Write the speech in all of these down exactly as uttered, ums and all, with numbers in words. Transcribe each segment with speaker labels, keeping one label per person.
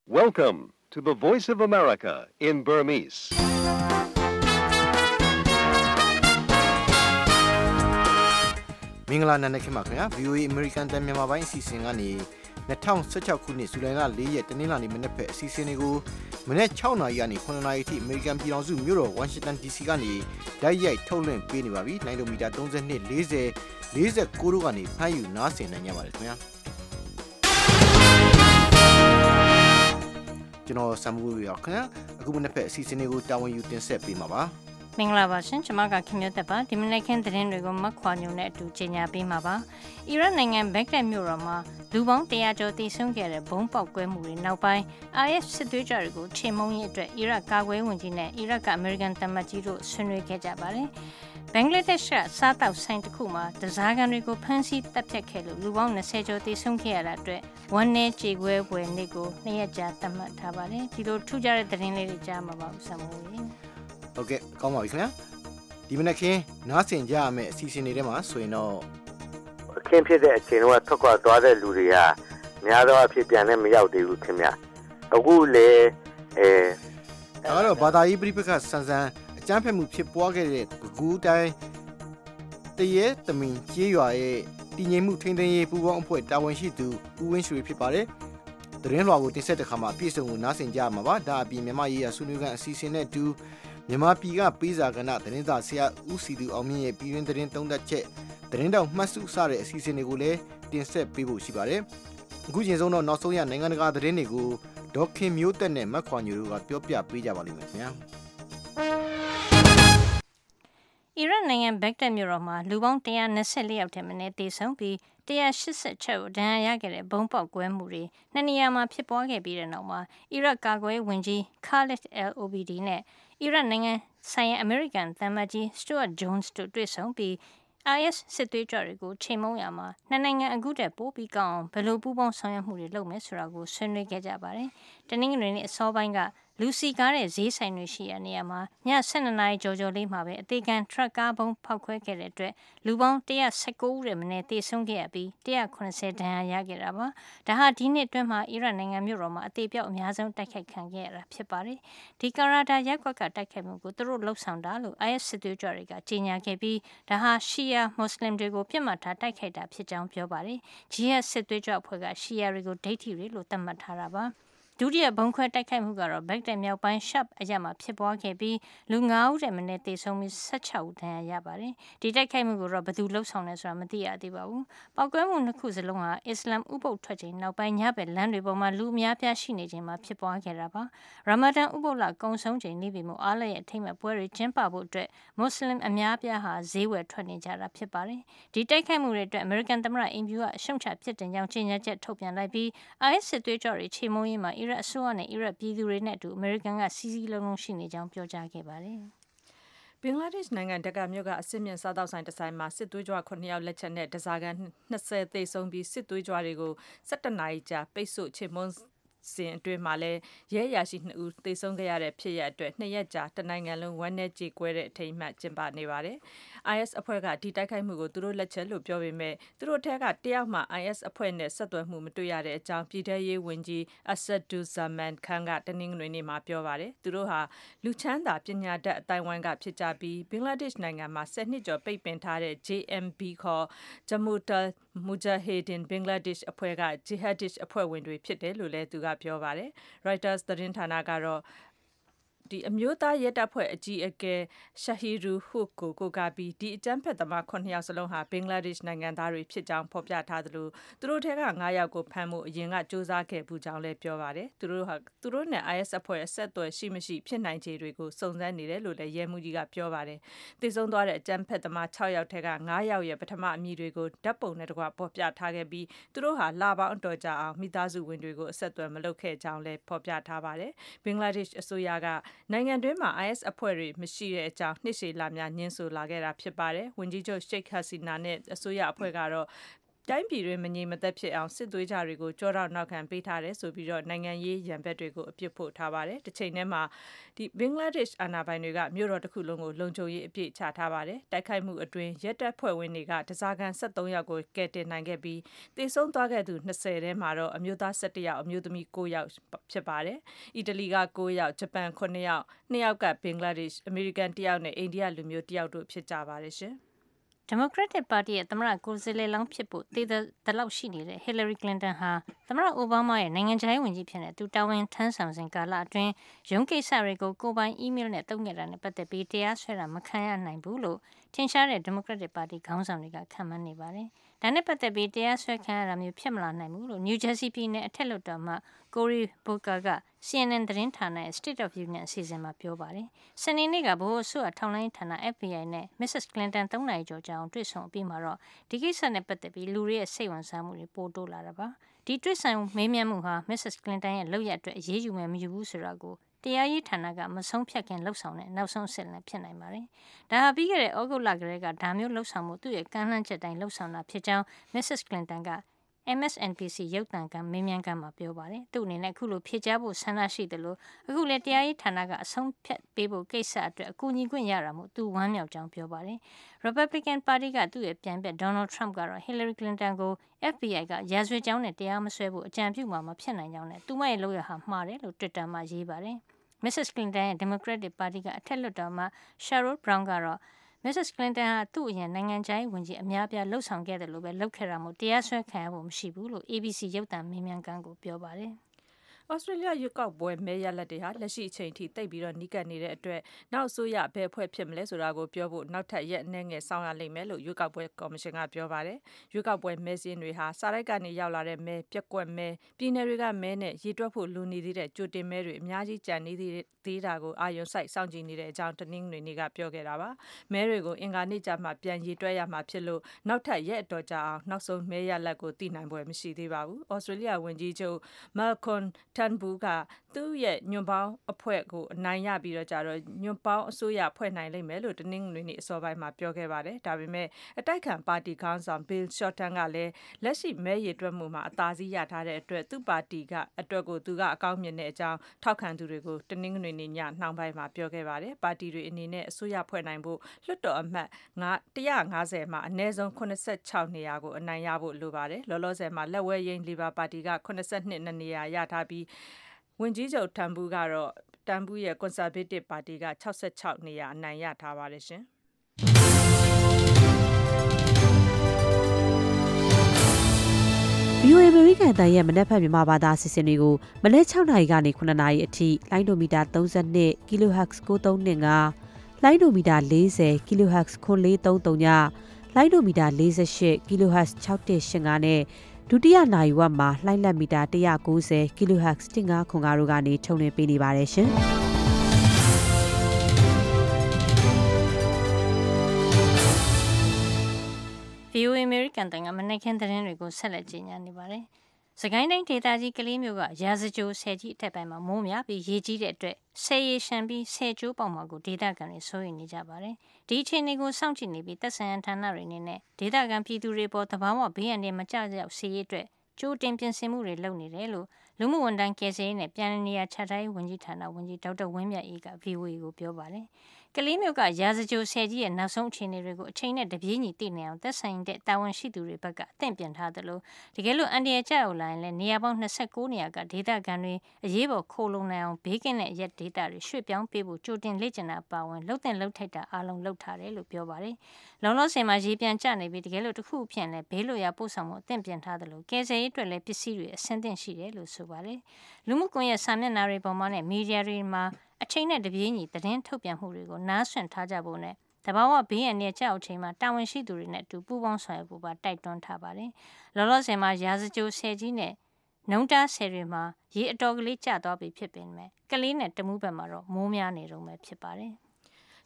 Speaker 1: Welcome to the Voice of America in Burmese.
Speaker 2: ။မင်္ဂလာနံနက်ခင်းပါခင်ဗျာ V O A American တန်မြန်မာပိုင်းအစီအစဉ်ကနေ၂၀၁၆ခုနှစ်ဇူလိုင်လ၄ရက်တနင်္လာနေ့မနက်ဖက်အစီအစဉ်တွေကိုမနက်၆နာရီကနေ၇နာရီအထိ American ပြည်ထောင်စုမြို့တော် Washington D C ကနေတိုက်ရိုက်ထုတ်လွှင့်ပေးနေပါပြီ။လိုင်းဒိုမီတာ၃၂ ၄၀ ၄၉တို့ကနေဖမ်းယူနားဆင်နိုင်ကြပါတယ်ခင်ဗျာ။ကျွန်တော်ဆမ်မူရခင်ဗျာအခုမနက်ဖက်အစီအစဉ်တွေကိုတာဝန်ယူတင်ဆက်ပေးမှာပါ။
Speaker 3: မင်္ဂလာပါရှင်ကျွန်မကခင်မျိုးသက်ပါဒီမနေ့ခင်းသတင်းတွေကိုမခွာညုံနဲ့အတူကြီးညာပေးမှာပါအီရတ်နိုင်ငံဘက်ဂဒက်မြို့တော်မှာလူပေါင်းတရာကျော်တည်ဆုံခဲ့တဲ့ဘုံပေါက်ကွဲမှုတွေနောက်ပိုင်း I S စစ်သွေးကြွတွေကိုချိန်မုံရေးအတွက်အီရတ်ကာကွယ်ဝင်ကြီးနဲ့အီရတ်ကအမေရိကန်တမန်ကြီးတို့ဆွေးနွေးခဲ့ကြပါတယ်ဘင်္ဂလားဒေ့ရှ်ကစားတောက်ဆိုင်တစ်ခုမှာတစားကန်တွေကိုဖမ်းဆီးတပ်ဖြတ်ခဲ့လို့လူပေါင်း၂၀ကျော်တည်ဆုံခဲ့ရတာအတွက်ဝန်내ကြေကွဲပွဲနေ့ကိုနှစ်ရက်ကြာသတ်မှတ်ထားပါတယ်ဒီလိုထူးခြားတဲ့သတင်းလေးတွေကြားမှာပါဦးဆမ်မိုးရေ
Speaker 2: ဟုတ်ကဲ့ကောင်းပါပြီခင်ဗျာဒီမနက်ခင်းနားဆင်ကြရမယ့်အစီအစဉ်တွေထဲမှာဆိုရင်တော့
Speaker 4: အခင်းဖြစ်တဲ့အချိန်တော့ထွက်ခွာသွားတဲ့လူတွေကများသောအားဖြင့်ပြန်လည်းမရောက်သေးဘူးခင်ဗျအခုလေအဲ
Speaker 2: ဒါကတော့ဘာသာရေးပြိပခတ်ဆန်းဆန်းအကြမ်းဖက်မှုဖြစ်ပွားခဲ့တဲ့ပဲခူးတိုင်းတရဲသမင်ကျေးရွာရဲ့တည်ငြိမ်မှုထိန်းသိမ်းရေးပူးပေါင်းအဖွဲ့တာဝန်ရှိသူဦးဝင်းရွှေဖြစ်ပါတယ်သတင်းလွှာကိုတင်ဆက်တဲ့ခါမှာပြည်စုံကိုနားဆင်ကြရမှာပါဒါအပြင်မြန်မာရေးရာဆွေးနွေးခန်းအစီအစဉ်နဲ့အတူမြန်မာပြည်ကပေးစာကဏ္ဍသတင်းစာဆရာဦးစီသူအောင်မြင့်ရဲ့ပြည်တွင်းသတင်းသုံးသပ်ချက်သတင်းတောက်မှတ်စုစတဲ့အစီအစဉ်တွေကိုလည်းတင်ဆက်ပေးဖို့ရှိပါတယ်အခုချိန်ဆုံးတော့နောက်ဆုံးရနိုင်ငံတကာသတင်းတွေကိုဒေါက်ခင်မျိုးသက်နဲ့မတ်ခွာညိုတို့ကပြောပြပေးကြပါလိမ့်မယ်ခင်ဗျာ
Speaker 3: အီရတ်နိုင်ငံဘက်ဂဒက်မြို့တော်မှာလူပေါင်း၁၂၄ယောက်ထက်မနည်းသေဆုံးပြီး၁၈၆ဒဏ်ရာရခဲ့တဲ့ဘုံပေါက်ကွဲမှုတွေနှစ်နေရာမှာဖြစ်ပွားခဲ့ပြီးတဲ့နောက်မှာအီရတ်ကာကွယ်ဝင်ကြီး Khalid al-Obadi နဲ့အီရတ်နိုင်ငံဆိုင်ရာအမေရိကန်သံမတ်ကြီး Stuart Jones တို့တွေ့ဆုံပြီး I S စစ်သွေးကြွတွေကိုချိန်မုံရမှာနှစ်နိုင်ငံအခုတည်းပို့ပြီးကောင်းအောင်ဘယ်လိုပူးပေါင်းဆောင်ရွက်မှုတွေလုပ်မယ်ဆိုတာကိုဆွေးနွေးခဲ့ကြပါတယ်။တနင်္ဂနွေနေ့အစောပိုင်းကလူစီကားတဲ့ဈေးဆိုင်တွေရှိရာနေရာမှာည၁၂နာရီကျော်ကျော်လေးမှာပဲအသေးခံထရက်ကားဘုံဖောက်ခွဲခဲ့တဲ့အတွက်လူပေါင်း၁၁၉ဦးထက်မနည်းသေဆုံးခဲ့ရပြီး၁၇၀ဒဏ်ရာရခဲ့တာပါ။ဒါဟာဒီနှစ်အတွင်းမှာအီရတ်နိုင်ငံမြို့တော်မှာအသေးပြောက်အများဆုံးတိုက်ခိုက်ခံခဲ့ရတာဖြစ်ပါတယ်။ဒီကာရာတာရက်ကွက်ကတိုက်ခိုက်မှုကိုသူတို့လှုပ်ဆောင်တာလို့ I S စစ်သွေးကြွတွေကကြေညာခဲ့ပြီးဒါဟာရှီယာမွတ်စလင်တွေကိုပြစ်မှတ်ထားတိုက်ခိုက်တာဖြစ်ကြောင်းပြောပါတယ်။ Jihad စစ်သွေးကြွအဖွဲ့ကရှီယာတွေကိုဒိဋ္ဌိတွေလို့သတ်မှတ်ထားတာပါ။ဒုတိယဘုံခွဲတိုက်ခိုက်မှုကတော့ဘက်ဂဒက်မြောက်ပိုင်းရှပ်အရပ်မှာဖြစ်ပွားခဲ့ပြီးလူ၅ဦးထက်မနည်းသေဆုံးပြီး၁၆ဦးဒဏ်ရာရပါတယ်။ဒီတိုက်ခိုက်မှုကိုတော့ဘယ်သူလှုပ်ဆောင်လဲဆိုတာမသိရသေးပါဘူး။ပောက်ကွဲမှုနှစ်ခုစလုံးဟာအစ္စလမ်ဥပုပ်ထွက်ချိန်နောက်ပိုင်းညဘက်လမ်းတွေပေါ်မှာလူအများပြားရှိနေချိန်မှာဖြစ်ပွားခဲ့တာပါ။ရာမာဒန်ဥပုပ်လကုံဆုံးချိန်နေပြီမို့အားလရဲ့အထိမ်းအမှတ်ပွဲတွေကျင်းပဖို့အတွက်မွတ်စလင်အများပြားဟာဈေးဝယ်ထွက်နေကြတာဖြစ်ပါတယ်။ဒီတိုက်ခိုက်မှုတွေအတွက်အမေရိကန်သမ္မတအိမ်ဖြူကအရှုံချပြစ်တင်ကြောင်းကြေညာချက်ထုတ်ပြန်လိုက်ပြီး I S စစ်သွေးကြွတွေချေမှုန်းရေးမှာအီရတ်အစိုးရနဲ့အီရတ်ပြည်သူတွေနဲ့အတူအမေရိကန်ကစီးစီးလုံးလုံးရှိနေကြောင်းပြောကြားခဲ့ပါတယ်
Speaker 5: ဘင်္ဂလားဒေ့ရှ်နိုင်ငံဒက္ကာမြို့ကအစစ်မြင့်စားတောက်ဆိုင်တစ်ဆိုင်မှာစစ်သွေးကြွခုနှစ်ယောက်လက်ချက်နဲ့တစားကန်၂၀သေဆုံးပြီးစစ်သွေးကြွတွေကို၁၁နာရီကြာပိတ်ဆို့ချေမှုန်းစဉ်အတွင်းမှာလည်းရဲအရာရှိနှစ်ဦးသေဆုံးခဲ့ရတဲ့ဖြစ်ရပ်အတွက်နှစ်ရက်ကြာတနိုင်ငံလုံးဝမ်းနည်းကြေကွဲတဲ့အထိမ်းအမှတ်ကျင်းပနေပါတယ်။ I S အဖွဲ့ကဒီတိုက်ခိုက်မှုကိုသူတို့လက်ချက်လို့ပြောပေမဲ့သူတို့ထက်ကတယောက်မှ I S အဖွဲ့နဲ့ဆက်သွယ်မှုမတွေ့ရတဲ့အကြောင်းပြည်ထရေးဝန်ကြီး Asaduzzaman Khan ကတနင်္ဂနွေနေ့မှာပြောပါတယ်။သူတို့ဟာလူချမ်းသာပညာတတ်အတိုင်းဝိုင်းကဖြစ်ကြပြီးဘင်္ဂလားဒေ့ရှ်နိုင်ငံမှာဆယ်နှစ်ကျော်ပိတ်ပင်ထားတဲ့ J M B ခေါ် Jamatul Mujahedin Bangladesh အဖွဲ့က Jihadist အဖွဲ့ဝင်တွေဖြစ်တယ်လို့လည်းသူကပြောပါတယ်။ Reuters သတင်းဌာနကတော့ဒီအမျိုးသားရဲတပ်ဖွဲ့အကြီးအကဲ Shahirul Hoque ကိုကိုးကားပြီးဒီအကြမ်းဖက်သမားခုနှစ်ယောက်စလုံးဟာဘင်္ဂလားဒေ့ရှ်နိုင်ငံသားတွေဖြစ်ကြောင်းဖော်ပြထားသလိုသူတို့ထဲက၅ယောက်ကိုဖမ်းဖို့အရင်ကစူးစမ်းခဲ့ပူကြောင်းလည်းပြောပါတယ်။သူတို့ဟာသူတို့နဲ့ I S အဖွဲ့အဆက်အသွယ်ရှိမရှိဖြစ်နိုင်ခြေတွေကိုစုံစမ်းနေတယ်လို့လည်းရဲမှူးကြီးကပြောပါတယ်။သေဆုံးသွားတဲ့အကြမ်းဖက်သမား၆ယောက်ထဲက၅ယောက်ရဲ့ပထမအမည်တွေကိုဓာတ်ပုံနဲ့တကွဖော်ပြထားခဲ့ပြီးသူတို့ဟာလပေါင်းအတော်ကြာအောင်မိသားစုဝင်တွေကိုအဆက်အသွယ်မလုပ်ခဲ့ကြောင်းလည်းဖော်ပြထားပါတယ်။ဘင်္ဂလားဒေ့ရှ်အစိုးရကနိုင်ငံတွင်းမှာ I S အဖွဲ့တွေမရှိတဲ့အကြောင်းနှစ်ရှည်လများညှင်းဆိုလာခဲ့တာဖြစ်ပါတယ်။ဝန်ကြီးချုပ် Sheikh Hasina နဲ့အစိုးရအဖွဲ့ကတော့တိုင်းပြည်တွင်မငြိမ်မသက်ဖြစ်အောင်စစ်သွေးကြတွေကိုကြောတော့နောက်ခံပေးထားတယ်ဆိုပြီးတော့နိုင်ငံရေးရန်ဘက်တွေကိုအပြစ်ဖို့ထားပါတယ်တစ်ချိန်တည်းမှာဒီဘင်္ဂလားဒေ့ရှ်အာဏာပိုင်တွေကမြို့တော်တစ်ခုလုံးကိုလုံခြုံရေးအပြည့်ချထားပါတယ်တိုက်ခိုက်မှုအတွင်းရဲတပ်ဖွဲ့ဝင်တွေကတစားကန်ဆက်သုံးယောက်ကိုကယ်တင်နိုင်ခဲ့ပြီးတေဆုံးသွားခဲ့သူနှစ်ဆယ်ထဲမှာတော့အမျိုးသား၁၁ယောက်အမျိုးသမီး၉ယောက်ဖြစ်ပါတယ်အီတလီက၉ယောက်ဂျပန်ခုနှစ်ယောက်နှစ်ယောက်ကဘင်္ဂလားဒေ့ရှ်အမေရိကန်တစ်ယောက်နဲ့အိန္ဒိယလူမျိုးတစ်ယောက်တို့ဖြစ်ကြပါတယ်ရှင်
Speaker 3: Democratic Party ရဲ့သမ္မတကိုယ်စားလှယ်လောင်းဖြစ်ဖို့တည်တဲ့လောက်ရှိနေတဲ့ Hillary Clinton ဟာသမ္မတအိုဘားမားရဲ့နိုင်ငံခြားရေးဝန်ကြီးဖြစ်တဲ့သူတာဝန်ထမ်းဆောင်စဉ်ကာလအတွင်းရုံးကိစ္စတွေကိုကိုပိုင် email နဲ့တုံ့ပြန်တာနဲ့ပတ်သက်ပြီးတရားစွဲတာမခံရနိုင်ဘူးလို့ထင်ရှားတဲ့ Democratic Party ခေါင်းဆောင်တွေကခန့်မှန်းနေပါတယ်။ဒါနဲ့ပတ်သက်ပြီးတရားစွဲခံရတာမျိုးဖြစ်မလာနိုင်ဘူးလို့ New Jersey ပြည်နယ်အထက်လွှတ်တော်မှ Cory Booker က C N N သတင်းဌာနရဲ့ State of Union အစီအစဉ်မှာပြောပါတယ်။စနေနေ့ကဗဟိုအစိုးရထောက်လှမ်းရေးဌာန F B I နဲ့ Missus Clinton သုံးနာရီကျော်ကြာအောင်တွေ့ဆုံအပြီးမှာတော့ဒီကိစ္စနဲ့ပတ်သက်ပြီးလူတွေရဲ့စိတ်ဝင်စားမှုတွေပိုတိုးလာတာပါ။ဒီတွေ့ဆုံမေးမြန်းမှုဟာ Missus Clinton ရဲ့လုပ်ရက်အတွက်အရေးယူမယ်မယူဘူးဆိုတာကိုတရားရေးဌာနကမဆုံးဖြတ်ခင်လှုပ်ဆောင်တဲ့နောက်ဆုံးအဆင့်လည်းဖြစ်နိုင်ပါတယ်။ဒါဟာပြီးခဲ့တဲ့ဩဂုတ်လကလေးကဒါမျိုးလှုပ်ဆောင်မှုသူ့ရဲ့ကမ်းလှမ်းချက်တိုင်းလှုပ်ဆောင်တာဖြစ်ကြောင်း Missus Clinton ကM S N B C ရုပ်သံကမေးမြန်းခန်းမှာပြောပါတယ်။သူ့အနေနဲ့အခုလိုဖြေကြားဖို့ဆန္ဒရှိတယ်လို့အခုလည်းတရားရေးဌာနကအဆုံးဖြတ်ပေးဖို့ကိစ္စအတွက်အကူအညီခွင့်ရတာမို့သူဝမ်းမြောက်ကြောင်းပြောပါတယ်။ Republican Party ကသူ့ရဲ့ပြိုင်ဘက် Donald Trump ကတော့ Hillary Clinton ကို F B I ကရာဇဝတ်ကြောင်းနဲ့တရားမစွဲဖို့အကြံပြုမှာမဖြစ်နိုင်ကြောင်းနဲ့သူမရဲ့လုပ်ရဟာမှားတယ်လို့ Twitter မှာရေးပါတယ်။ Missus Clinton ရဲ့ Democratic Party ကအထက်လွှတ်တော်မှာ Sherrod Brown ကတော့Missus Clinton ဟာသူ့အရင်နိုင်ငံခြားရေးဝန်ကြီးအများအပြားလှုပ်ဆောင်ခဲ့တယ်လို့ပဲလုပ်ခဲ့တာမို့တရားစွဲခံရဖို့မရှိဘူးလို့ A B C ရုပ်သံမေးမြန်းခန်းကိုပြောပါတယ်။
Speaker 5: ဩစတြေးလျရွေးကောက်ပွဲမဲရလဒ်တွေဟာလက်ရှိအချိန်ထိတိတ်ပြီးတော့နီးကပ်နေတဲ့အတွက်နောက်အစိုးရဘယ်အဖွဲ့ဖြစ်မလဲဆိုတာကိုပြောဖို့နောက်ထပ်ရက်အနည်းငယ်စောင့်ရလိမ့်မယ်လို့ရွေးကောက်ပွဲကော်မရှင်ကပြောပါတယ်။ရွေးကောက်ပွဲမဲစင်းတွေဟာစာတိုက်ကနေရောက်လာတဲ့မဲပြက်ကွက်မဲပြည်နယ်တွေကမဲနဲ့ရေတွက်ဖို့လူနေသေးတဲ့ကြိုတင်မဲတွေအများကြီးကြံနေသေးတာကိုအာရုံစိုက်စောင့်ကြည့်နေတဲ့အကြောင်းတနင်္ဂနွေနေ့ကပြောခဲ့တာပါ။မဲတွေကိုအင်္ဂါနေ့ကျမှပြန်ရေတွက်ရမှာဖြစ်လို့နောက်ထပ်ရက်အတော်ကြာအောင်နောက်ဆုံးမဲရလဒ်ကိုသိနိုင်ပွဲမရှိသေးပါဘူး။ဩစတြေးလျဝန်ကြီးချုပ် Malcolm Turnbull ကသူ့ရဲ့ညွန့်ပေါင်းအဖွဲ့ကိုအနိုင်ရပြီးတော့ကြတော့ညွန့်ပေါင်းအစိုးရဖွဲ့နိုင်လိမ့်မယ်လို့တနင်္ဂနွေနေ့အစောပိုင်းမှာပြောခဲ့ပါတယ်ဒါပေမဲ့အတိုက်ခံပါတီခေါင်းဆောင် Bill Shorten ကလည်းလက်ရှိမဲရေတွက်မှုမှာအသာစီးရထားတဲ့အတွက်သူ့ပါတီကအတွက်ကိုသူကအကောင်းမြင်တဲ့အကြောင်းထောက်ခံသူတွေကိုတနင်္ဂနွေနေ့ညနှောင်းပိုင်းမှာပြောခဲ့ပါတယ်ပါတီတွေအနေနဲ့အစိုးရဖွဲ့နိုင်ဖို့လွှတ်တော်အမတ်၁၅၀မှာအနည်းဆုံး၇၆နေရာကိုအနိုင်ရဖို့လိုပါတယ်လောလောဆယ်မှာလက်ဝဲယိမ်း Labor ပါတီက၈၂နေရာရထားပြီးဝန်ကြီးချုပ်တန်ဘူးကတော့တန်ဘူးရဲ့ Conservative ပါတီက၆၆နေရာအနိုင်ရထားပါတယ်ရှင်။
Speaker 6: V O A အမေရိကန်အသံရဲ့မနက်ဖြန်မြန်မာဘာသာအစီအစဉ်တွေကိုမနက်၆နာရီကနေ၇နာရီအထိလိုင်းဒိုမီတာ၃၂ kilohertz ၉၃၂၅လိုင်းဒိုမီတာ၄၀ kilohertz ၉၄၃၃ညလိုင်းဒိုမီတာ၄၈ kilohertz ၆၁၈၅နဲ့ဒုတိယနာရီဝက်မှာလှိုင်းလက်မီတာ၁၉၀ kilohertz ၁၅ခွန်၅တို့ကနေထုတ်လွှင့်ပေးနေပါတယ်ရှင်။
Speaker 3: V O A အမေရိကန်တန်ကမနက်ခင်းသတင်းတွေကိုဆက်လက်ကြီးညာနေပါတယ်။စကိုင်းတိုင်းဒေသကြီးကလေးမျိုးကရာဇကြိုဆယ်ကြီးအထက်ပိုင်းမှာမိုးများပြီးရေကြီးတဲ့အတွက်ဆယ်ရီရှံပြီးဆယ်ကျိုးပေါက်မှာကိုဒေသခံတွေစိုးရိမ်နေကြပါတယ်။ဒီအခြေအနေကိုစောင့်ကြည့်နေပြီးသက်ဆိုင်ရာဌာနတွေအနေနဲ့ဒေသခံပြည်သူတွေပေါ်သဘာဝဘေးအန္တရာယ်မကျရောက်စေရေးအတွက်ကြိုတင်ပြင်ဆင်မှုတွေလုပ်နေတယ်လို့လူမှုဝန်ထမ်းကယ်ဆယ်ရေးနဲ့ပြည်내နေရာချထားရေးဝန်ကြီးဌာနဝန်ကြီးဒေါက်တာဝင်းမြတ်အေးက V O A ကိုပြောပါတယ်။ကလေးမျိုးကရာဇကြိုဆယ်ကြီးရဲ့နောက်ဆုံးအခြေအနေတွေကိုအချိန်နဲ့တပြေးညီသိနေအောင်သက်ဆိုင်တဲ့တာဝန်ရှိသူတွေဘက်ကအသင့်ပြင်ထားတယ်လို့တကယ်လို့အန်ဒီရဲ့ကြောက်လာရင်လည်းနေရာပေါင်း၂၉နေရာကဒေသခံတွေအရေးပေါ်ခိုလုံနိုင်အောင်ဘေးကင်းတဲ့ရက်ဒေတာတွေရွှေ့ပြောင်းပေးဖို့ကြိုတင်လေ့ကျင့်တာပါဝင်လှုပ်တဲ့လှုပ်ထိုက်တာအားလုံးလှုပ်ထားတယ်လို့ပြောပါတယ်။လုံလောက်စင်မှာရေပြန်ကျနေပြီးတကယ်လို့တစ်ခုအဖြစ်လည်းဘေးလို့ရပို့ဆောင်မှုအသင့်ပြင်ထားတယ်လို့ကယ်ဆယ်ရေးအတွက်လည်းပစ္စည်းတွေအဆင်သင့်ရှိတယ်လို့ဆိုပါတယ်။လူမှုကွန်ရက်စာမျက်နှာတွေပေါ်မှာနဲ့မီဒီယာတွေမှာအချိန်နဲ့တပြေးညီသတင်းထုတ်ပြန်မှုတွေကိုနားဆွင့်ထားကြဖို့နဲ့တဘာဝဘေးရန်ရဲ့ကြောက်ချိန်မှာတာဝန်ရှိသူတွေနဲ့အတူပူးပေါင်းဆောင်ရွက်ဖို့ပါတိုက်တွန်းထားပါတယ်။လောလောဆယ်မှာရာဇကြိုဆယ်ကြီးနဲ့နှုံတားဆယ်တွေမှာရေအတော်ကလေးကျသွားပြီဖြစ်ပေမဲ့ကလေးနဲ့တမူးဘက်မှာတော့မိုးများနေတော့မှဖြစ်ပါတယ်။